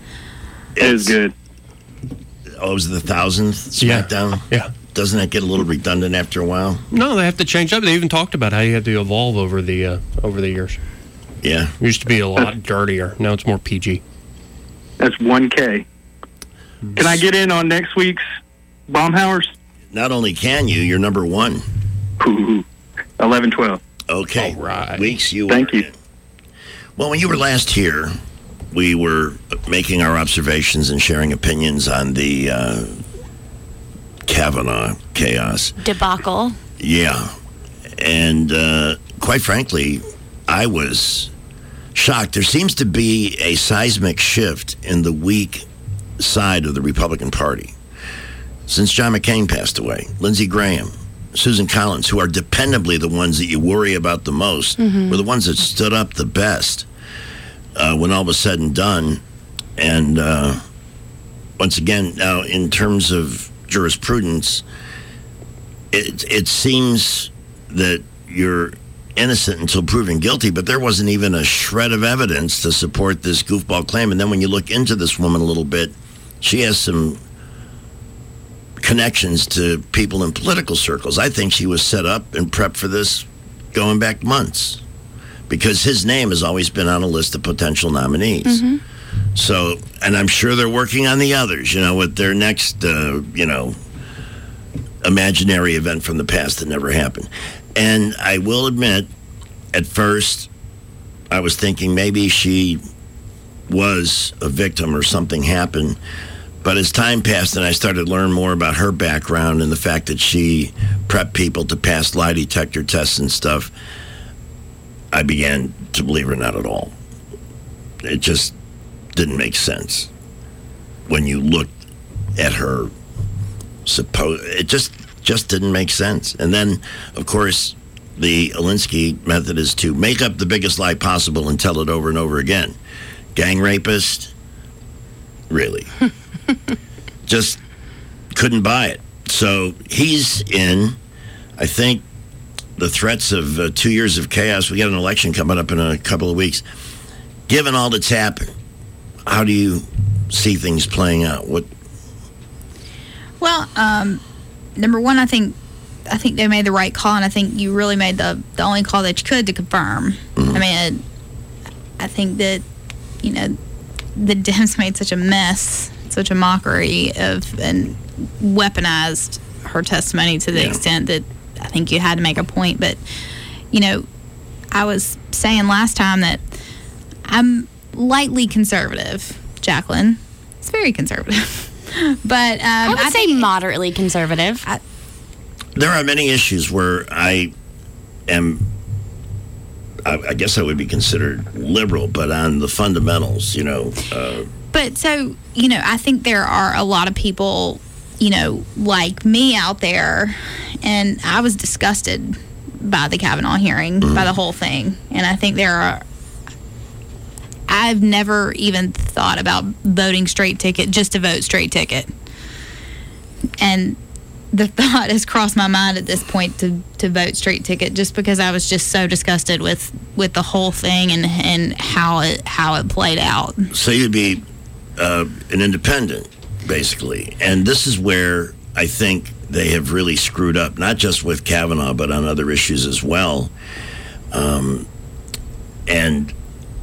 [SPEAKER 19] It was good.
[SPEAKER 13] Oh, it was the thousandth SmackDown?
[SPEAKER 9] Yeah.
[SPEAKER 13] Doesn't that get a little redundant after a while?
[SPEAKER 9] No, they have to change up. They even talked about how you had to evolve over the uh, over the years.
[SPEAKER 13] Yeah.
[SPEAKER 9] It used to be a lot dirtier. Now it's more P G.
[SPEAKER 19] That's one K. Can I get in on next week's Baumhauers?
[SPEAKER 13] Not only can you, you're number one.
[SPEAKER 19] Ooh, eleven twelve.
[SPEAKER 13] Okay.
[SPEAKER 9] All right.
[SPEAKER 13] Weeks, you
[SPEAKER 19] Thank
[SPEAKER 13] were
[SPEAKER 19] you.
[SPEAKER 13] in. Well, when you were last here, we were making our observations and sharing opinions on the uh, Kavanaugh chaos.
[SPEAKER 20] Debacle.
[SPEAKER 13] Yeah. And uh, quite frankly, I was shocked. There seems to be a seismic shift in the weak side of the Republican Party. Since John McCain passed away, Lindsey Graham, Susan Collins, who are dependably the ones that you worry about the most,
[SPEAKER 20] Mhm.
[SPEAKER 13] were the ones that stood up the best uh, when all was said and done. And uh, once again, now in terms of jurisprudence, it, it seems that you're innocent until proven guilty, but there wasn't even a shred of evidence to support this goofball claim. And then when you look into this woman a little bit, she has some connections to people in political circles. I think she was set up and prepped for this going back months, because his name has always been on a list of potential nominees.
[SPEAKER 20] Mhm.
[SPEAKER 13] So, and I'm sure they're working on the others, you know, with their next, uh, you know, imaginary event from the past that never happened. And I will admit, at first, I was thinking maybe she was a victim or something happened. But as time passed and I started to learn more about her background and the fact that she prepped people to pass lie detector tests and stuff, I began to believe her not at all. It just didn't make sense when you looked at her. Suppose it just just didn't make sense. And then, of course, the Alinsky method is to make up the biggest lie possible and tell it over and over again. Gang rapist, really, just couldn't buy it. So he's in. I think the threats of uh, two years of chaos. We got an election coming up in a couple of weeks. Given all that's happened, how do you see things playing out? What?
[SPEAKER 20] Well, um, number one, I think I think they made the right call, and I think you really made the the only call that you could to confirm. Mm-hmm. I mean, I think that you know the Dems made such a mess, such a mockery of, and weaponized her testimony to the yeah. extent that I think you had to make a point. But you know, I was saying last time that I'm lightly conservative, Jacqueline. It's very conservative. But um,
[SPEAKER 3] I would
[SPEAKER 20] I
[SPEAKER 3] say
[SPEAKER 20] think,
[SPEAKER 3] moderately conservative.
[SPEAKER 20] I,
[SPEAKER 13] there are many issues where I am, I, I guess I would be considered liberal, but on the fundamentals, you know. Uh,
[SPEAKER 20] but so, you know, I think there are a lot of people, you know, like me out there, and I was disgusted by the Kavanaugh hearing, mm-hmm. by the whole thing. And I think there are, I've never even thought about voting straight ticket just to vote straight ticket. And the thought has crossed my mind at this point to, to vote straight ticket just because I was just so disgusted with, with the whole thing and, and how it how it played out.
[SPEAKER 13] So you'd be uh, an independent, basically. And this is where I think they have really screwed up, not just with Kavanaugh, but on other issues as well. Um, and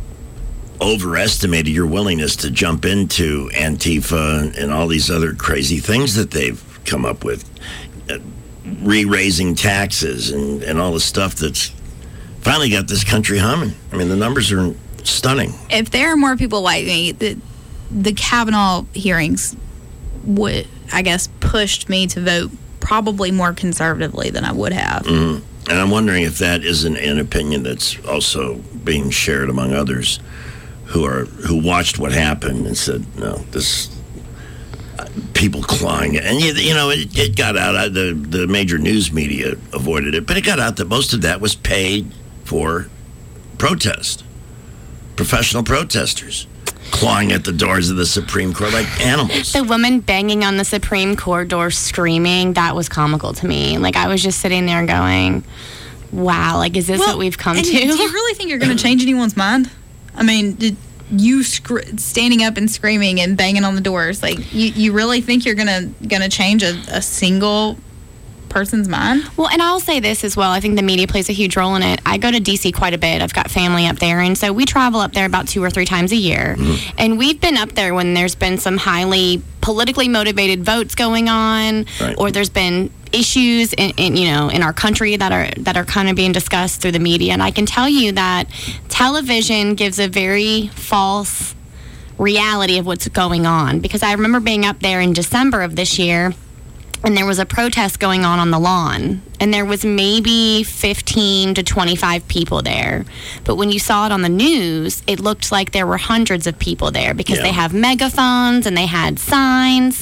[SPEAKER 13] overestimated your willingness to jump into Antifa and, and all these other crazy things that they've come up with, uh, re-raising taxes and, and all the stuff that's finally got this country humming. I mean, the numbers are stunning.
[SPEAKER 20] If there are more people like me, the, the Kavanaugh hearings would, I guess, pushed me to vote probably more conservatively than I would have.
[SPEAKER 13] Mm-hmm. And I'm wondering if that isn't an opinion that's also being shared among others who are who watched what happened and said, no, this uh, people clawing it. And, you, you know, it, it got out, uh, the, the major news media avoided it, but it got out that most of that was paid for protest. Professional protesters clawing at the doors of the Supreme Court like animals.
[SPEAKER 3] The woman banging on the Supreme Court door screaming, that was comical to me. Like, I was just sitting there going, wow, like, is this
[SPEAKER 20] well,
[SPEAKER 3] what we've come
[SPEAKER 20] and
[SPEAKER 3] to?
[SPEAKER 20] Do you really think you're going to change anyone's mind? I mean, did you scr- standing up and screaming and banging on the doors, like, you, you really think you're gonna gonna change a, a single person's mind?
[SPEAKER 3] Well, and I'll say this as well. I think the media plays a huge role in it. I go to D C quite a bit. I've got family up there, and so we travel up there about two or three times a year. Mm-hmm. And we've been up there when there's been some highly politically motivated votes going on, right. or there's been issues in, in you know in our country that are that are kind of being discussed through the media. And I can tell you that television gives a very false reality of what's going on, because I remember being up there in December of this year, and there was a protest going on on the lawn, and there was maybe fifteen to twenty-five people there. But when you saw it on the news, it looked like there were hundreds of people there, because yeah. they have megaphones and they had signs.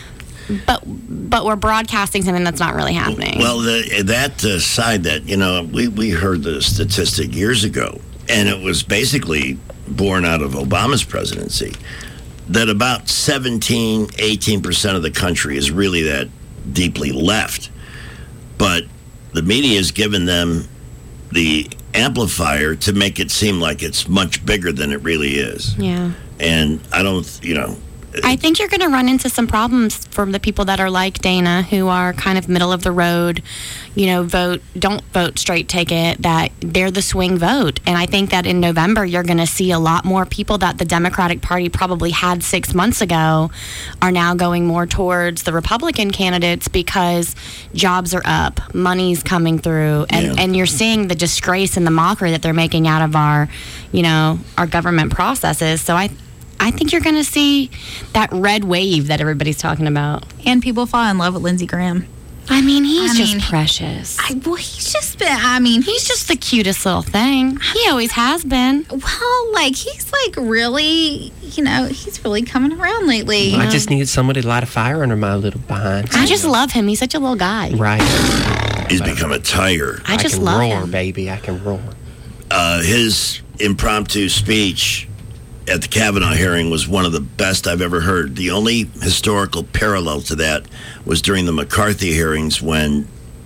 [SPEAKER 3] But but we're broadcasting something that's not really happening.
[SPEAKER 13] Well, the, that uh, side that, you know, we, we heard the statistic years ago, and it was basically born out of Obama's presidency, that about seventeen, eighteen percent of the country is really that deeply left. But the media has given them the amplifier to make it seem like it's much bigger than it really is.
[SPEAKER 3] Yeah.
[SPEAKER 13] And I don't, you know...
[SPEAKER 3] I think you're going to run into some problems from the people that are like Dana, who are kind of middle of the road, you know, vote, don't vote straight ticket, that they're the swing vote. And I think that in November, you're going to see a lot more people that the Democratic Party probably had six months ago are now going more towards the Republican candidates, because jobs are up, money's coming through, and, yeah. and you're seeing the disgrace and the mockery that they're making out of our, you know, our government processes. So I I think you're going to see that red wave that everybody's talking about.
[SPEAKER 20] And people fall in love with Lindsey Graham.
[SPEAKER 3] I mean, he's
[SPEAKER 20] I
[SPEAKER 3] just
[SPEAKER 20] mean,
[SPEAKER 3] precious.
[SPEAKER 20] I, well, he's just been, I mean,
[SPEAKER 3] he's just the cutest little thing. He always has been.
[SPEAKER 20] Well, like, he's like really, you know, he's really coming around lately.
[SPEAKER 14] I just need somebody to light a fire under my little behind.
[SPEAKER 3] I just love him. He's such a little guy.
[SPEAKER 14] Right.
[SPEAKER 13] He's become a tiger.
[SPEAKER 3] I just
[SPEAKER 14] can
[SPEAKER 3] love
[SPEAKER 14] roar,
[SPEAKER 3] him.
[SPEAKER 14] baby. I can roar.
[SPEAKER 13] Uh, his impromptu speech at the Kavanaugh hearing was one of the best I've ever heard. The only historical parallel to that was during the McCarthy hearings when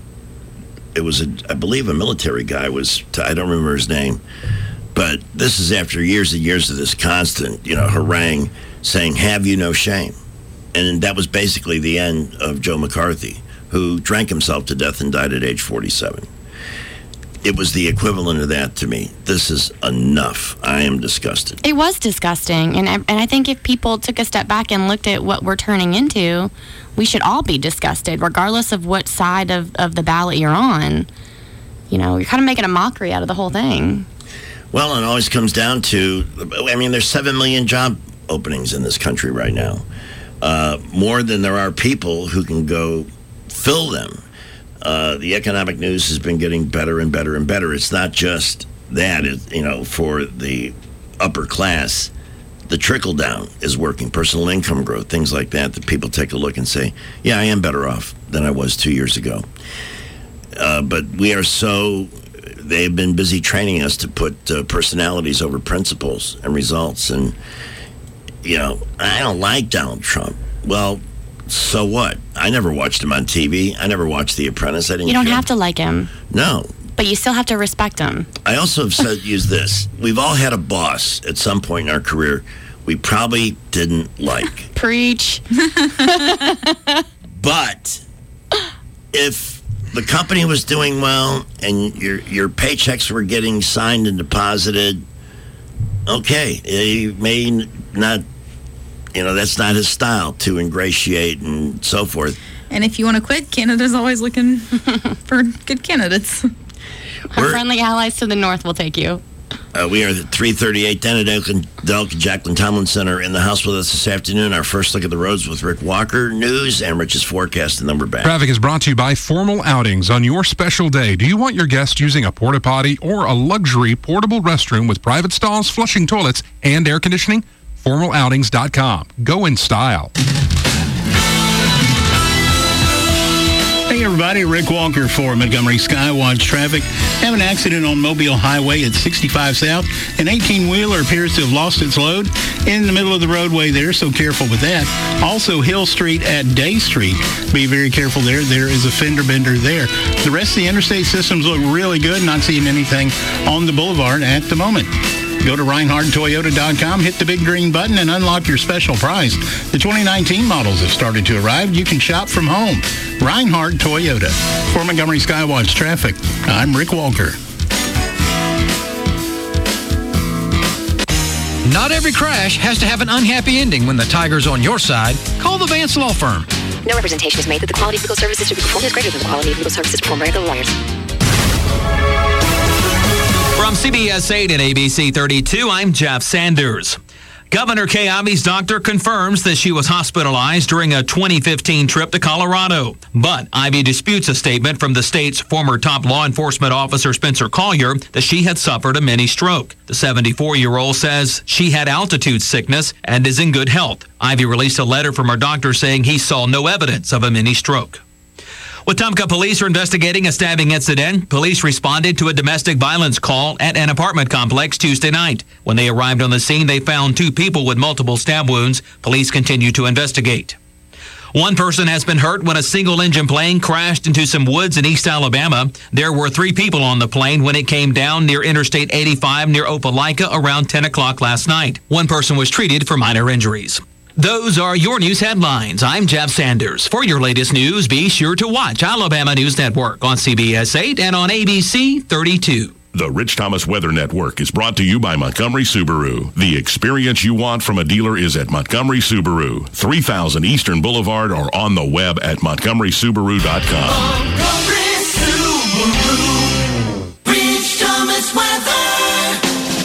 [SPEAKER 13] it was, a, I believe, a military guy was, I don't remember his name, but this is after years and years of this constant, you know, harangue saying, have you no shame? And that was basically the end of Joe McCarthy, who drank himself to death and died at age forty-seven. It was the equivalent of that to me. This is enough. I am disgusted.
[SPEAKER 3] It was disgusting. And I, and I think if people took a step back and looked at what we're turning into, we should all be disgusted, regardless of what side of, of the ballot you're on. You know, you're kind of making a mockery out of the whole thing.
[SPEAKER 13] Well, it always comes down to, I mean, there's seven million job openings in this country right now. Uh, more than there are people who can go fill them. Uh, the economic news has been getting better and better and better. It's not just that, it, you know, for the upper class. The trickle down is working, personal income growth, things like that, that people take a look and say, yeah, I am better off than I was two years ago. Uh, but we are so, they've been busy training us to put uh, personalities over principles and results. And, you know, I don't like Donald Trump. Well, so what? I never watched him on T V. I never watched The Apprentice. I didn't
[SPEAKER 3] You don't
[SPEAKER 13] care.
[SPEAKER 3] have to like him.
[SPEAKER 13] No.
[SPEAKER 3] But you still have to respect him.
[SPEAKER 13] I also have said, use this. We've all had a boss at some point in our career we probably didn't like.
[SPEAKER 3] Preach.
[SPEAKER 13] But if the company was doing well and your your paychecks were getting signed and deposited, okay, he may not, you know, that's not his style to ingratiate and so forth.
[SPEAKER 20] And if you want to quit, Canada's always looking for good candidates.
[SPEAKER 3] Our friendly allies to the north will take you.
[SPEAKER 13] Uh, we are at three thirty-eight Dennis Delk Jacqueline Tomlin Center in the house with us this afternoon. Our first look at the roads with Rick Walker, news, and Rich's forecast, and then we're back.
[SPEAKER 17] Traffic is brought to you by Formal Outings. On your special day, do you want your guests using a porta potty or a luxury portable restroom with private stalls, flushing toilets, and air conditioning? formal outings dot com. Go in style.
[SPEAKER 21] Hey everybody, Rick Walker for Montgomery Skywatch Traffic. Have an accident on Mobile Highway at sixty-five South. An eighteen-wheeler appears to have lost its load in the middle of the roadway there, so careful with that. Also, Hill Street at Day Street. Be very careful there. There is a fender bender there. The rest of the interstate systems look really good. Not seeing anything on the boulevard at the moment. Go to Reinhardt Toyota dot com, hit the big green button, and unlock your special prize. The twenty nineteen models have started to arrive. You can shop from home. Reinhardt Toyota. For Montgomery Skywatch Traffic, I'm Rick Walker.
[SPEAKER 22] Not every crash has to have an unhappy ending when the tiger's on your side. Call the Vance Law Firm.
[SPEAKER 23] No representation is made that the quality of legal services to be performed is greater than the quality of legal services performed by other lawyers.
[SPEAKER 24] From C B S eight and A B C thirty-two, I'm Jeff Sanders. Governor Kay Ivey's doctor confirms that she was hospitalized during a twenty fifteen trip to Colorado. But Ivey disputes a statement from the state's former top law enforcement officer Spencer Collier that she had suffered a mini stroke. The seventy-four-year-old says she had altitude sickness and is in good health. Ivey released a letter from her doctor saying he saw no evidence of a mini stroke. Wetumpka police are investigating a stabbing incident. Police responded to a domestic violence call at an apartment complex Tuesday night. When they arrived on the scene, they found two people with multiple stab wounds. Police continue to investigate. One person has been hurt when a single-engine plane crashed into some woods in East Alabama. There were three people on the plane when it came down near Interstate eighty-five near Opelika around ten o'clock last night. One person was treated for minor injuries. Those are your news headlines. I'm Jeff Sanders. For your latest news, be sure to watch Alabama News Network on C B S eight and on A B C thirty-two.
[SPEAKER 8] The Rich Thomas Weather Network is brought to you by Montgomery Subaru. The experience you want from a dealer is at Montgomery Subaru, three thousand Eastern Boulevard, or on the web at montgomery subaru dot com.
[SPEAKER 6] Montgomery Subaru. Rich Thomas Weather.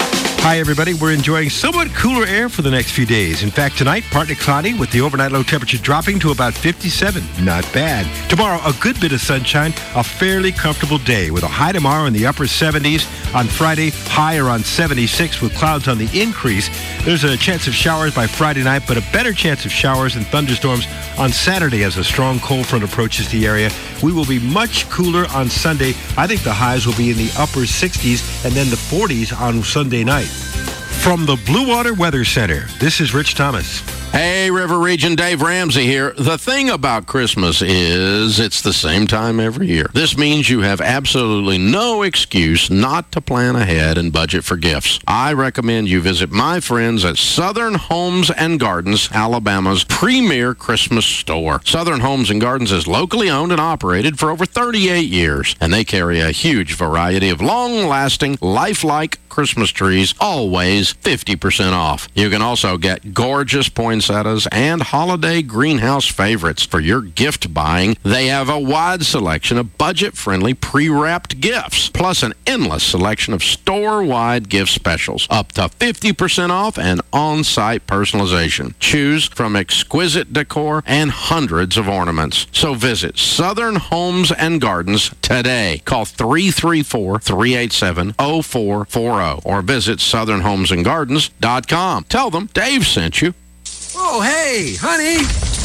[SPEAKER 1] Hi, everybody. We're enjoying somewhat cooler air for the next few days. In fact, tonight, partly cloudy with the overnight low temperature dropping to about fifty-seven. Not bad. Tomorrow, a good bit of sunshine, a fairly comfortable day with a high tomorrow in the upper seventies. On Friday, high around seventy-six with clouds on the increase. There's a chance of showers by Friday night, but a better chance of showers and thunderstorms on Saturday as a strong cold front approaches the area. We will be much cooler on Sunday. I think the highs will be in the upper sixties and then the forties on Sunday night. From the Blue Water Weather Center, this is Rich Thomas.
[SPEAKER 2] Hey, River Region, Dave Ramsey here. The thing about Christmas is it's the same time every year. This means you have absolutely no excuse not to plan ahead and budget for gifts. I recommend you visit my friends at Southern Homes and Gardens, Alabama's premier Christmas store. Southern Homes and Gardens is locally owned and operated for over thirty-eight years, and they carry a huge variety of long-lasting, lifelike Christmas trees, always fifty percent off. You can also get gorgeous poinsettias and holiday greenhouse favorites for your gift buying. They have a wide selection of budget-friendly pre-wrapped gifts, plus an endless selection of store-wide gift specials, up to fifty percent off and on-site personalization. Choose from exquisite decor and hundreds of ornaments. So visit Southern Homes and Gardens today. Call three three four, three eight seven, zero four four zero or visit southern homes and gardens dot com. Tell them Dave sent you.
[SPEAKER 12] Oh, hey, honey.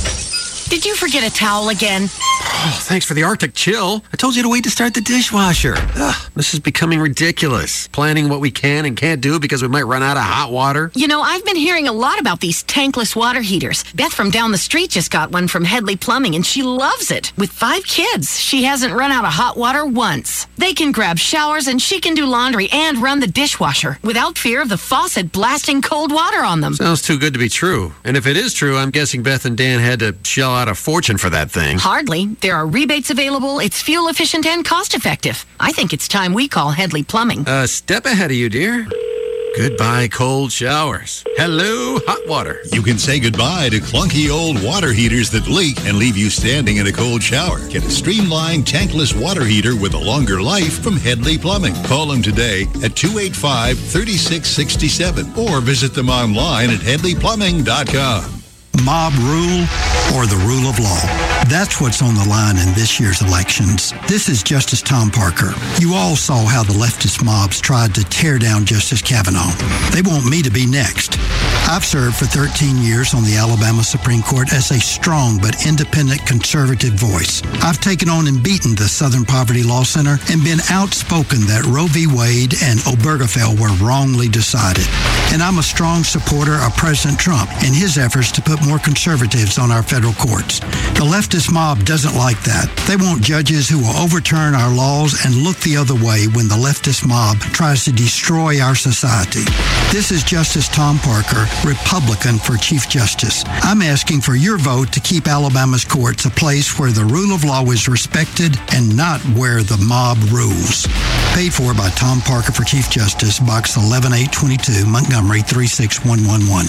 [SPEAKER 12] Did you forget a towel again? Oh, thanks for the Arctic chill. I told you to wait to start the dishwasher. Ugh, this is becoming ridiculous. Planning what we can and can't do because we might run out of hot water.
[SPEAKER 18] You know, I've been hearing a lot about these tankless water heaters. Beth from down the street just got one from Headley Plumbing, and she loves it. With five kids, she hasn't run out of hot water once. They can grab showers, and she can do laundry and run the dishwasher without fear of the faucet blasting cold water on them.
[SPEAKER 12] Sounds too good to be true. And if it is true, I'm guessing Beth and Dan had to shell out a fortune for that thing.
[SPEAKER 18] Hardly. There are rebates available. It's fuel efficient and cost effective. I think it's time we call Headley Plumbing.
[SPEAKER 12] A step ahead of you, dear. Goodbye, cold showers. Hello, hot water.
[SPEAKER 25] You can say goodbye to clunky old water heaters that leak and leave you standing in a cold shower. Get a streamlined tankless water heater with a longer life from Headley Plumbing. Call them today at two eight five, three six six seven or visit them online at headley plumbing dot com.
[SPEAKER 10] Mob rule or the rule of law? That's what's on the line in this year's elections. This is Justice Tom Parker. You all saw how the leftist mobs tried to tear down Justice Kavanaugh. They want me to be next. I've served for thirteen years on the Alabama Supreme Court as a strong but independent conservative voice. I've taken on and beaten the Southern Poverty Law Center and been outspoken that Roe v. Wade and Obergefell were wrongly decided. And I'm a strong supporter of President Trump and his efforts to put more conservatives on our federal courts. The leftist mob doesn't like that. They want judges who will overturn our laws and look the other way when the leftist mob tries to destroy our society. This is Justice Tom Parker, Republican for Chief Justice. I'm asking for your vote to keep Alabama's courts a place where the rule of law is respected and not where the mob rules. Paid for by Tom Parker for Chief Justice, Box eleven eight twenty-two, Montgomery three six one one one.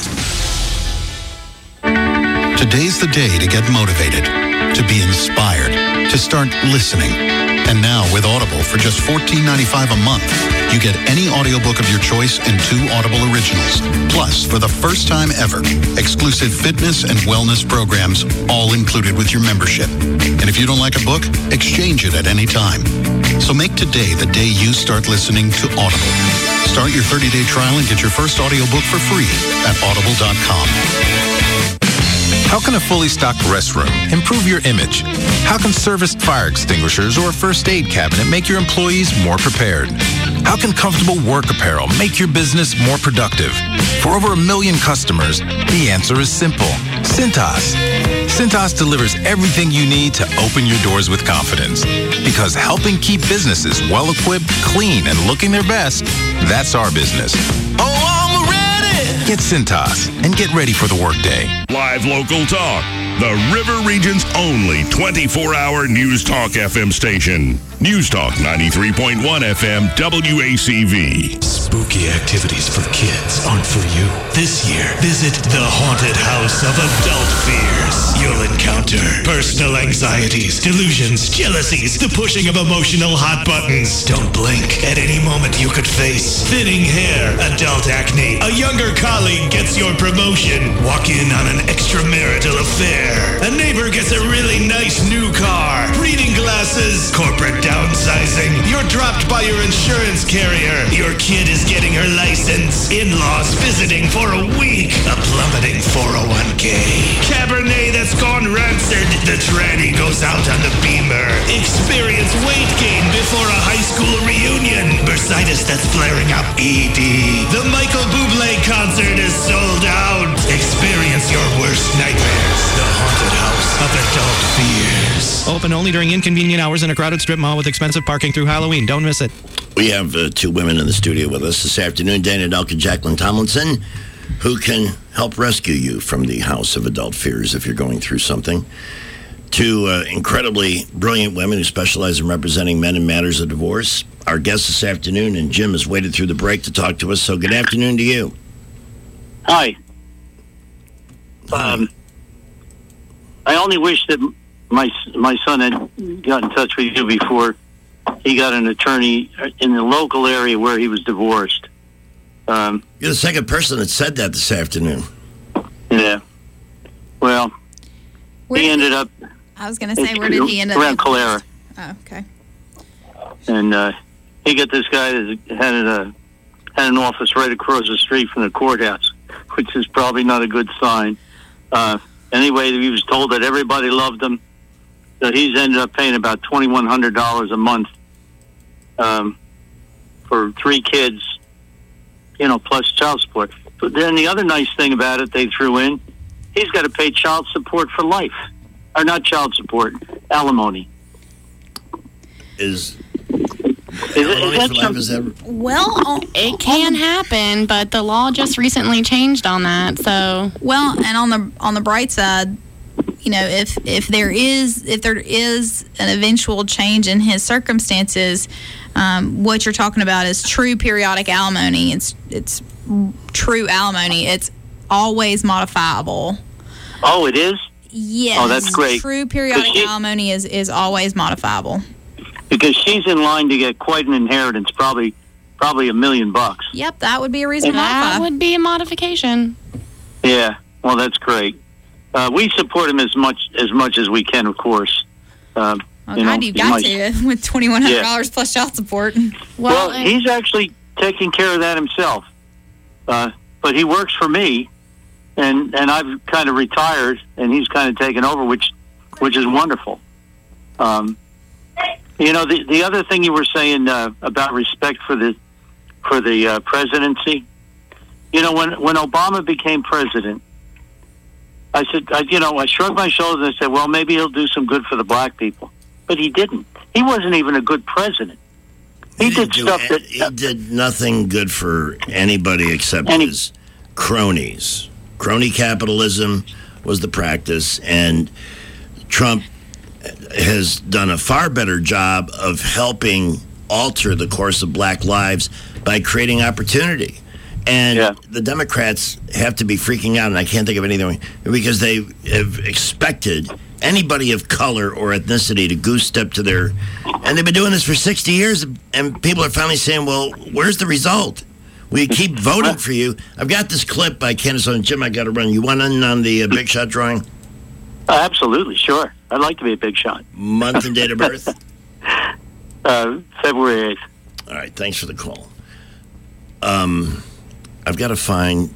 [SPEAKER 25] Today's the day to get motivated, to be inspired, to start listening. And now with Audible for just fourteen ninety-five a month, you get any audiobook of your choice and two Audible originals. Plus, for the first time ever, exclusive fitness and wellness programs all included with your membership. And if you don't like a book, exchange it at any time. So make today the day you start listening to Audible. Start your thirty-day trial and get your first audiobook for free at audible dot com.
[SPEAKER 11] How can a fully stocked restroom improve your image? How can serviced fire extinguishers or a first aid cabinet make your employees more prepared? How can comfortable work apparel make your business more productive? For over a million customers, the answer is simple. Cintas. Cintas delivers everything you need to open your doors with confidence. Because helping keep businesses well-equipped, clean, and looking their best, that's our business.
[SPEAKER 6] Oh, I'm ready!
[SPEAKER 11] Get Cintas and get ready for the workday.
[SPEAKER 8] Live local talk. The River Region's only twenty-four hour News Talk F M station. News Talk ninety-three point one F M W A C V.
[SPEAKER 26] Spooky activities for kids aren't for you. This year, visit the Haunted House of Adult Fears.
[SPEAKER 4] You'll encounter personal anxieties, delusions, jealousies, the pushing of emotional hot buttons. Don't blink. At any moment you could face thinning hair, adult acne, a younger colleague gets your promotion, walk in on an extramarital affair, a neighbor gets a really nice new car, reading glasses, corporate downsizing, you're dropped by your insurance carrier, your kid is getting her license, in-laws visiting for a week, a plummeting four oh one k, Cabernet that's gone rancid, the tranny goes out on the Beamer, experience weight gain before a high school reunion, bursitis that's flaring up, E D, the Michael Bublé concert is sold out, experience your worst nightmares, the haunted house of adult fears.
[SPEAKER 5] Open only during inconvenient hours in a crowded strip mall with expensive parking through Halloween. Don't miss it.
[SPEAKER 13] We have uh, two women in the studio with us this afternoon, Dana Delk and Jacqueline Tomlinson, who can help rescue you from the house of adult fears if you're going through something. Two uh, incredibly brilliant women who specialize in representing men in matters of divorce. Our guest this afternoon, and Jim has waited through the break to talk to us, so good afternoon to you.
[SPEAKER 7] Hi. Um, I only wish that my my son had got in touch with you before he got an attorney in the local area where he was divorced. Um,
[SPEAKER 13] You're the second person that said that this afternoon.
[SPEAKER 7] Yeah. Well,
[SPEAKER 20] Where
[SPEAKER 7] he
[SPEAKER 20] did
[SPEAKER 7] ended
[SPEAKER 20] he-
[SPEAKER 7] up
[SPEAKER 20] I was going to say, where did he end up?
[SPEAKER 7] around Calera.
[SPEAKER 20] Oh, okay.
[SPEAKER 7] And uh, he got this guy that had, a, had an office right across the street from the courthouse, which is probably not a good sign. Uh, anyway, he was told that everybody loved him. So he's ended up paying about twenty-one hundred dollars a month um, for three kids, you know, plus child support. But then the other nice thing about it they threw in, he's got to pay child support for life. Or not child support, alimony.
[SPEAKER 13] Is...
[SPEAKER 7] Is, is that some,
[SPEAKER 13] is that...
[SPEAKER 20] Well,
[SPEAKER 3] it can happen, but the law just recently changed on that. So,
[SPEAKER 20] well, and on the on the bright side, you know, if if there is if there is an eventual change in his circumstances, um, what you're talking about is true periodic alimony. It's it's true alimony. It's always modifiable.
[SPEAKER 7] Oh, it is?
[SPEAKER 20] Yes.
[SPEAKER 7] Oh, that's great.
[SPEAKER 20] True periodic
[SPEAKER 7] she,
[SPEAKER 20] alimony is, is always modifiable.
[SPEAKER 7] Because she's in line to get quite an inheritance, probably probably a million bucks.
[SPEAKER 20] Yep, that would be a reason to
[SPEAKER 3] that
[SPEAKER 20] modify.
[SPEAKER 3] would be a modification.
[SPEAKER 7] Yeah, well, that's great. Uh, we support him as much as much as we can, of course. Um,
[SPEAKER 20] Well,
[SPEAKER 7] you know,
[SPEAKER 20] God, you've
[SPEAKER 7] he
[SPEAKER 20] got
[SPEAKER 7] might-
[SPEAKER 20] to with twenty-one hundred dollars
[SPEAKER 7] Yeah.
[SPEAKER 20] plus child support.
[SPEAKER 7] Well, he's actually taking care of that himself. Uh, but he works for me, and and I've kind of retired, and he's kind of taken over, which which is wonderful. Um, you know, the the other thing you were saying uh, about respect for the for the uh, presidency. You know, when when Obama became president, I said, I, you know, I shrugged my shoulders and I said, well, maybe he'll do some good for the black people, but he didn't. He wasn't even a good president. He,
[SPEAKER 13] did
[SPEAKER 7] did stuff that
[SPEAKER 13] he did nothing good for anybody except his cronies. Crony capitalism was the practice, and Trump has done a far better job of helping alter the course of black lives by creating opportunity. And the Democrats have to be freaking out, and I can't think of anything, because they have expected anybody of color or ethnicity to goose step to their... And they've been doing this for sixty years, and people are finally saying, well, where's the result? We keep voting for you. I've got this clip by Candace and Jim I got to run. You want in on the uh, Big Shot drawing?
[SPEAKER 7] Uh, absolutely, sure. I'd like to be a big shot.
[SPEAKER 13] Month and date of birth?
[SPEAKER 7] uh, February eighth.
[SPEAKER 13] All right, thanks for the call. Um, I've got to find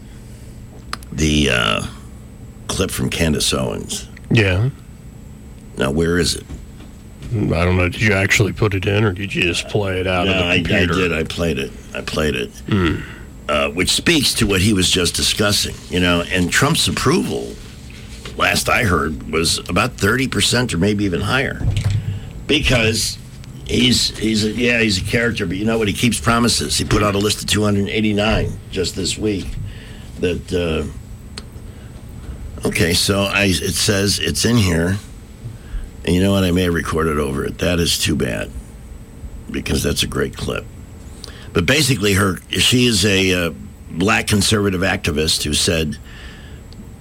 [SPEAKER 13] the uh, clip from Candace Owens.
[SPEAKER 9] Yeah.
[SPEAKER 13] Now, where is it?
[SPEAKER 9] I don't know. Did you actually put it in, or did you just play it out
[SPEAKER 13] no,
[SPEAKER 9] of the
[SPEAKER 13] I, I
[SPEAKER 9] computer?
[SPEAKER 13] did. I played it. I played it.
[SPEAKER 9] Mm.
[SPEAKER 13] Uh, which speaks to what he was just discussing, you know, and Trump's approval, last I heard, was about thirty percent or maybe even higher. Because he's, he's a, yeah, he's a character, but you know what? He keeps promises. He put out a list of two hundred eighty-nine just this week. That, uh, okay, so I, it says it's in here. And you know what? I may have recorded over it. That is too bad, because that's a great clip. But basically, her she is a uh, black conservative activist who said,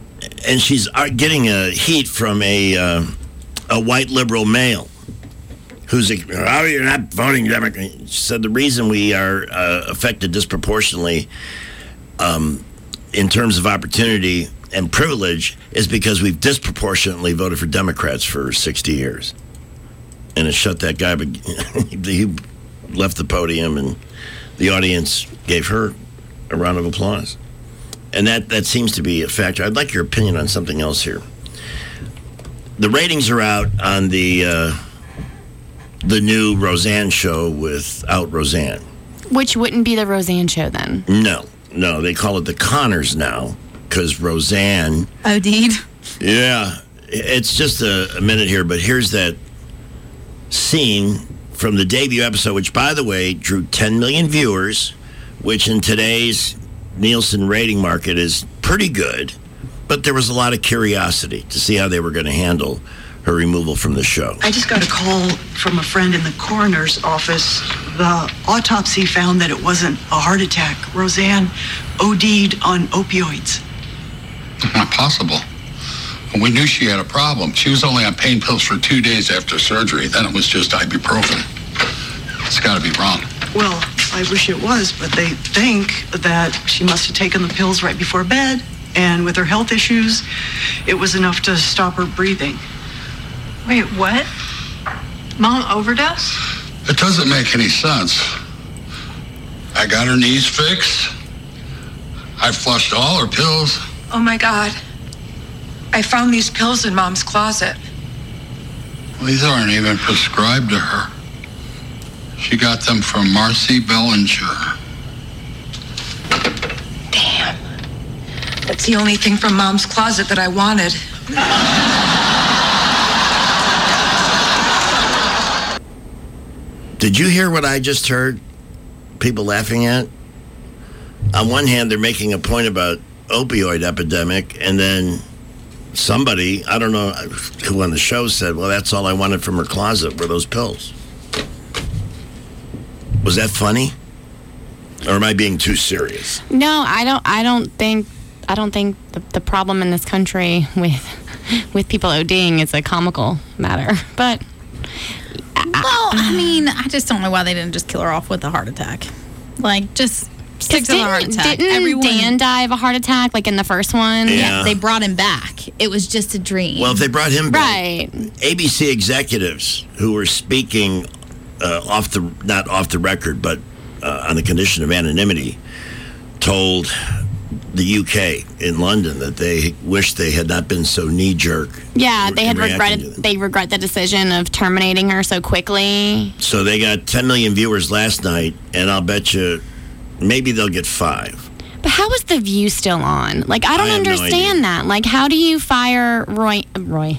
[SPEAKER 13] and she's uh, getting a heat from a uh, a white liberal male who's, oh, you're not voting Democrat. She said the reason we are uh, affected disproportionately um, in terms of opportunity and privilege is because we've disproportionately voted for Democrats for sixty years. And it shut that guy, but he left the podium and the audience gave her a round of applause. And that, that seems to be a factor. I'd like your opinion on something else here. The ratings are out on the uh, the new Roseanne show without Roseanne.
[SPEAKER 3] Which wouldn't be the Roseanne show then?
[SPEAKER 13] No, no, they call it the Connors now because Roseanne.
[SPEAKER 20] OD'd.
[SPEAKER 13] Yeah, it's just a, a minute here, but here's that scene from the debut episode, which, by the way, drew ten million viewers, which in today's Nielsen rating market is pretty good, but there was a lot of curiosity to see how they were going to handle her removal from the show.
[SPEAKER 14] I just got a call from a friend in the coroner's office. The autopsy found that it wasn't a heart attack. Roseanne OD'd on opioids.
[SPEAKER 15] Not possible. We knew she had a problem. She was only on pain pills for two days after surgery. Then it was just ibuprofen. It's got to be wrong.
[SPEAKER 14] Well, I wish it was, but they think that she must have taken the pills right before bed, and with her health issues, it was enough to stop her breathing.
[SPEAKER 16] Wait, what? Mom overdosed?
[SPEAKER 15] It doesn't make any sense. I got her knees fixed. I flushed all her pills.
[SPEAKER 16] Oh my God. I found these pills in Mom's closet.
[SPEAKER 15] These aren't even prescribed to her. She got them from Marcy Bellinger.
[SPEAKER 16] Damn. That's the only thing from Mom's closet that I wanted.
[SPEAKER 13] Did you hear what I just heard? People laughing at? On one hand, they're making a point about opioid epidemic, and then somebody, I don't know who on the show said, well, that's all I wanted from her closet were those pills. Was that funny? Or am I being too serious?
[SPEAKER 3] No, I don't. I don't think. I don't think the, the problem in this country with with people ODing is a comical matter. But
[SPEAKER 20] well, I mean, I just don't know why they didn't just kill her off with a heart attack. Like, just stick to the heart attack.
[SPEAKER 3] Didn't
[SPEAKER 20] Everyone,
[SPEAKER 3] Dan die of a heart attack, like in the first one?
[SPEAKER 13] Yeah.
[SPEAKER 20] They brought him back. It was just a dream.
[SPEAKER 13] Well, if they brought him back,
[SPEAKER 3] right.
[SPEAKER 13] A B C executives who were speaking uh, off the, not off the record, but uh, on the condition of anonymity, told the U K in London that they wished they had not been so knee-jerk.
[SPEAKER 3] Yeah, they
[SPEAKER 13] in
[SPEAKER 3] had
[SPEAKER 13] reacting
[SPEAKER 3] regretted.
[SPEAKER 13] to them.
[SPEAKER 3] They regret the decision of terminating her so quickly.
[SPEAKER 13] So they got ten million viewers last night, and I'll bet you maybe they'll get five.
[SPEAKER 3] But how is The View still on? Like, I don't
[SPEAKER 13] I have no
[SPEAKER 3] understand that. Like, how do you fire Roy, Roy,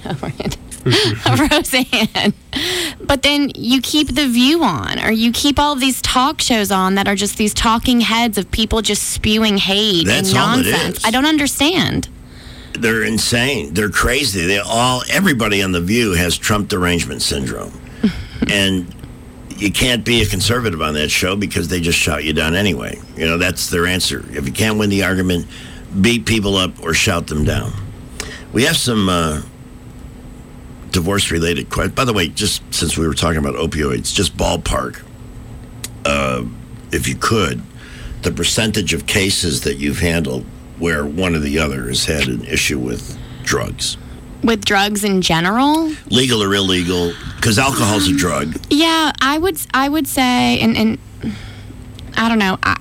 [SPEAKER 3] Roseanne, but then you keep The View on, or you keep all of these talk shows on that are just these talking heads of people just spewing hate
[SPEAKER 13] That's
[SPEAKER 3] and
[SPEAKER 13] all it
[SPEAKER 3] nonsense?
[SPEAKER 13] is.
[SPEAKER 3] I don't understand.
[SPEAKER 13] They're insane. They're crazy. They all, everybody on The View has Trump derangement syndrome. And you can't be a conservative on that show because they just shout you down anyway. You know, that's their answer. If you can't win the argument, beat people up or shout them down. We have some uh, divorce-related questions. By the way, just since we were talking about opioids, just ballpark, uh, if you could, the percentage of cases that you've handled where one or the other has had an issue with drugs.
[SPEAKER 3] With drugs in general?
[SPEAKER 13] Legal or illegal, because alcohol's a drug.
[SPEAKER 3] Yeah, I would I would say, and, and I don't know. I,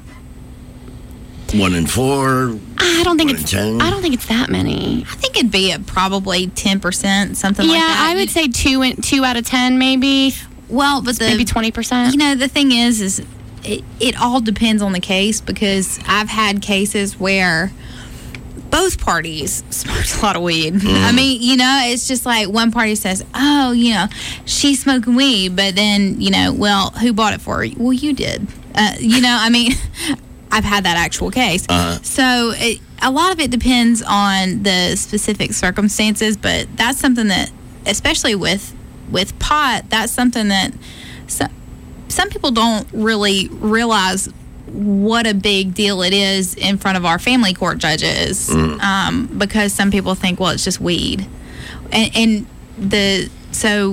[SPEAKER 13] One in four.
[SPEAKER 3] I don't think
[SPEAKER 13] one
[SPEAKER 3] it's.
[SPEAKER 13] in ten.
[SPEAKER 3] I don't think it's that many.
[SPEAKER 20] I think it'd be at probably ten percent, something
[SPEAKER 3] Yeah,
[SPEAKER 20] like that.
[SPEAKER 3] I would say two in, two out of ten, maybe.
[SPEAKER 20] Well, but the,
[SPEAKER 3] maybe twenty percent.
[SPEAKER 20] You know, the thing is, is it, it all depends on the case, because I've had cases where both parties smoked a lot of weed.
[SPEAKER 13] Mm.
[SPEAKER 20] I mean, you know, it's just like one party says, oh, you know, she's smoking weed, but then, you know, well, who bought it for her? Well, you did. Uh, you know, I mean, I've had that actual case.
[SPEAKER 13] Uh-huh.
[SPEAKER 20] So it, a lot of it depends on the specific circumstances, but that's something that, especially with with pot, that's something that so, some people don't really realize what a big deal it is in front of our family court judges, mm. um, because some people think, well, it's just weed, and, and the so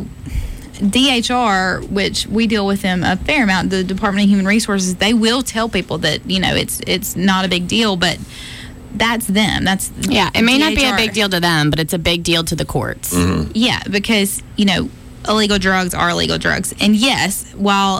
[SPEAKER 20] D H R, which we deal with them a fair amount, the Department of Human Resources, they will tell people that, you know, it's it's not a big deal, but that's them. That's
[SPEAKER 3] yeah. It may
[SPEAKER 20] D H R.
[SPEAKER 3] not be a big deal to them, but it's a big deal to the courts.
[SPEAKER 13] Mm-hmm.
[SPEAKER 20] Yeah, because you know, illegal drugs are illegal drugs, and yes, while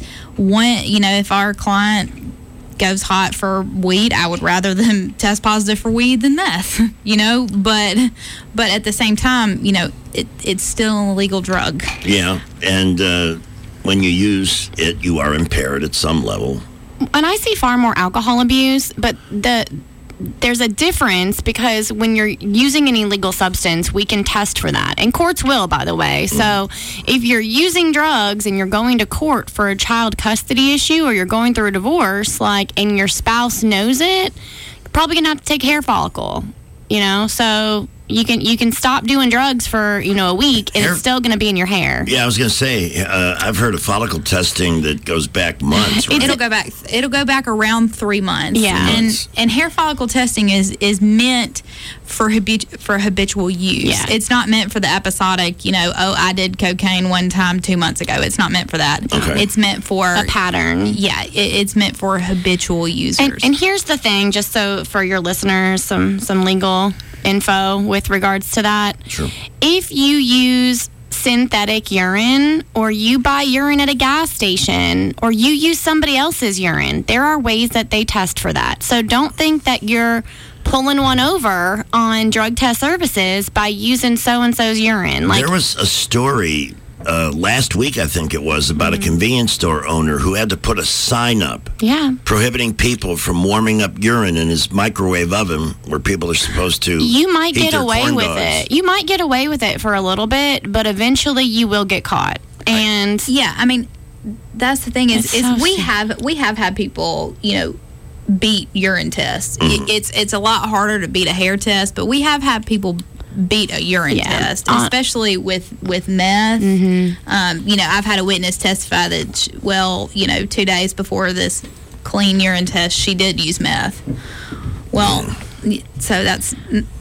[SPEAKER 20] one, you know, if our client goes hot for weed, I would rather them test positive for weed than meth, you know, but but at the same time, you know, it, it's still an illegal drug.
[SPEAKER 13] Yeah, and uh, when you use it, you are impaired at some level.
[SPEAKER 3] And I see far more alcohol abuse, but the there's a difference because when you're using an illegal substance, we can test for that. And courts will, by the way. Mm. So if you're using drugs and you're going to court for a child custody issue or you're going through a divorce, like, and your spouse knows it, you're probably going to have to take hair follicle, you know? So you can you can stop doing drugs for, you know, a week and hair, it's still going to be in your hair.
[SPEAKER 13] Yeah, I was going to say, uh, I've heard of follicle testing that goes back months. Right?
[SPEAKER 20] It'll go back. It'll go back around three months.
[SPEAKER 3] Yeah,
[SPEAKER 20] and
[SPEAKER 13] months.
[SPEAKER 20] and hair follicle testing is is meant for habitu- for habitual use.
[SPEAKER 3] Yeah.
[SPEAKER 20] It's not meant for the episodic. You know, oh, I did cocaine one time two months ago. It's not meant for that.
[SPEAKER 13] Okay.
[SPEAKER 20] It's meant for
[SPEAKER 3] a pattern.
[SPEAKER 20] Yeah, it, it's meant for habitual users.
[SPEAKER 3] And, and here's the thing, just so for your listeners, some some legal info with regards to that.
[SPEAKER 13] Sure.
[SPEAKER 3] If you use synthetic urine or you buy urine at a gas station or you use somebody else's urine, there are ways that they test for that. So don't think that you're pulling one over on drug test services by using so-and-so's urine. Like,
[SPEAKER 13] there was a story uh, last week, I think it was, about mm-hmm. a convenience store owner who had to put a sign up
[SPEAKER 3] yeah.
[SPEAKER 13] prohibiting people from warming up urine in his microwave oven where people are supposed to
[SPEAKER 3] You might
[SPEAKER 13] eat
[SPEAKER 3] get
[SPEAKER 13] their
[SPEAKER 3] away
[SPEAKER 13] corn
[SPEAKER 3] with
[SPEAKER 13] dogs.
[SPEAKER 3] it. You might get away with it for a little bit, but eventually you will get caught. And
[SPEAKER 20] yeah, I mean, that's the thing is,
[SPEAKER 3] It's
[SPEAKER 20] is
[SPEAKER 3] so
[SPEAKER 20] we
[SPEAKER 3] sad.
[SPEAKER 20] have we have had people, you know, beat urine tests.
[SPEAKER 13] Mm-hmm.
[SPEAKER 20] It's it's a lot harder to beat a hair test, but we have had people beat a urine
[SPEAKER 3] Yeah.
[SPEAKER 20] test,
[SPEAKER 3] Uh,
[SPEAKER 20] especially with with meth.
[SPEAKER 3] Mhm.
[SPEAKER 20] Um, you know, I've had a witness testify that, sh- well, you know, two days before this clean urine test, she did use meth. Well, y- so that's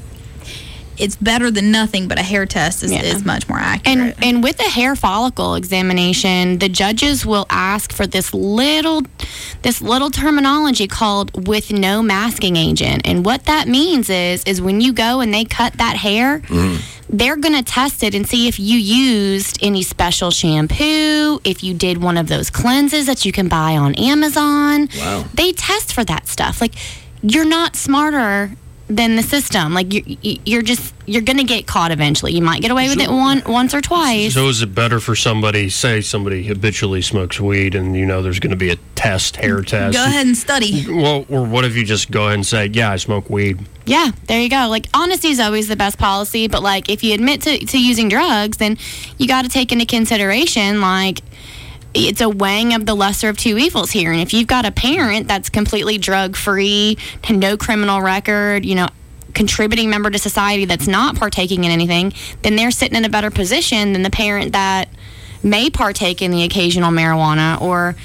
[SPEAKER 20] it's better than nothing, but a hair test is,
[SPEAKER 3] Yeah.
[SPEAKER 20] is much more accurate.
[SPEAKER 3] And and with the hair follicle examination, the judges will ask for this little this little terminology called with no masking agent. And what that means is is when you go and they cut that hair,
[SPEAKER 13] Mm.
[SPEAKER 3] they're going to test it and see if you used any special shampoo, if you did one of those cleanses that you can buy on Amazon.
[SPEAKER 13] Wow.
[SPEAKER 3] They test for that stuff. Like, you're not smarter than the system. Like, you, you- you're just, you're going to get caught eventually. You might get away with it one, once or twice.
[SPEAKER 9] So is it better for somebody, say somebody habitually smokes weed and you know there's going to be a test, hair test?
[SPEAKER 20] Go ahead and study.
[SPEAKER 9] Well, or what if you just go ahead and say, yeah, I smoke weed?
[SPEAKER 3] Yeah, there you go. Like, honesty is always the best policy, but, like, if you admit to, to using drugs, then you got to take into consideration, like, it's a weighing of the lesser of two evils here. And if you've got a parent that's completely drug-free, no criminal record, you know, contributing member to society that's not partaking in anything, then they're sitting in a better position than the parent that may partake in the occasional marijuana or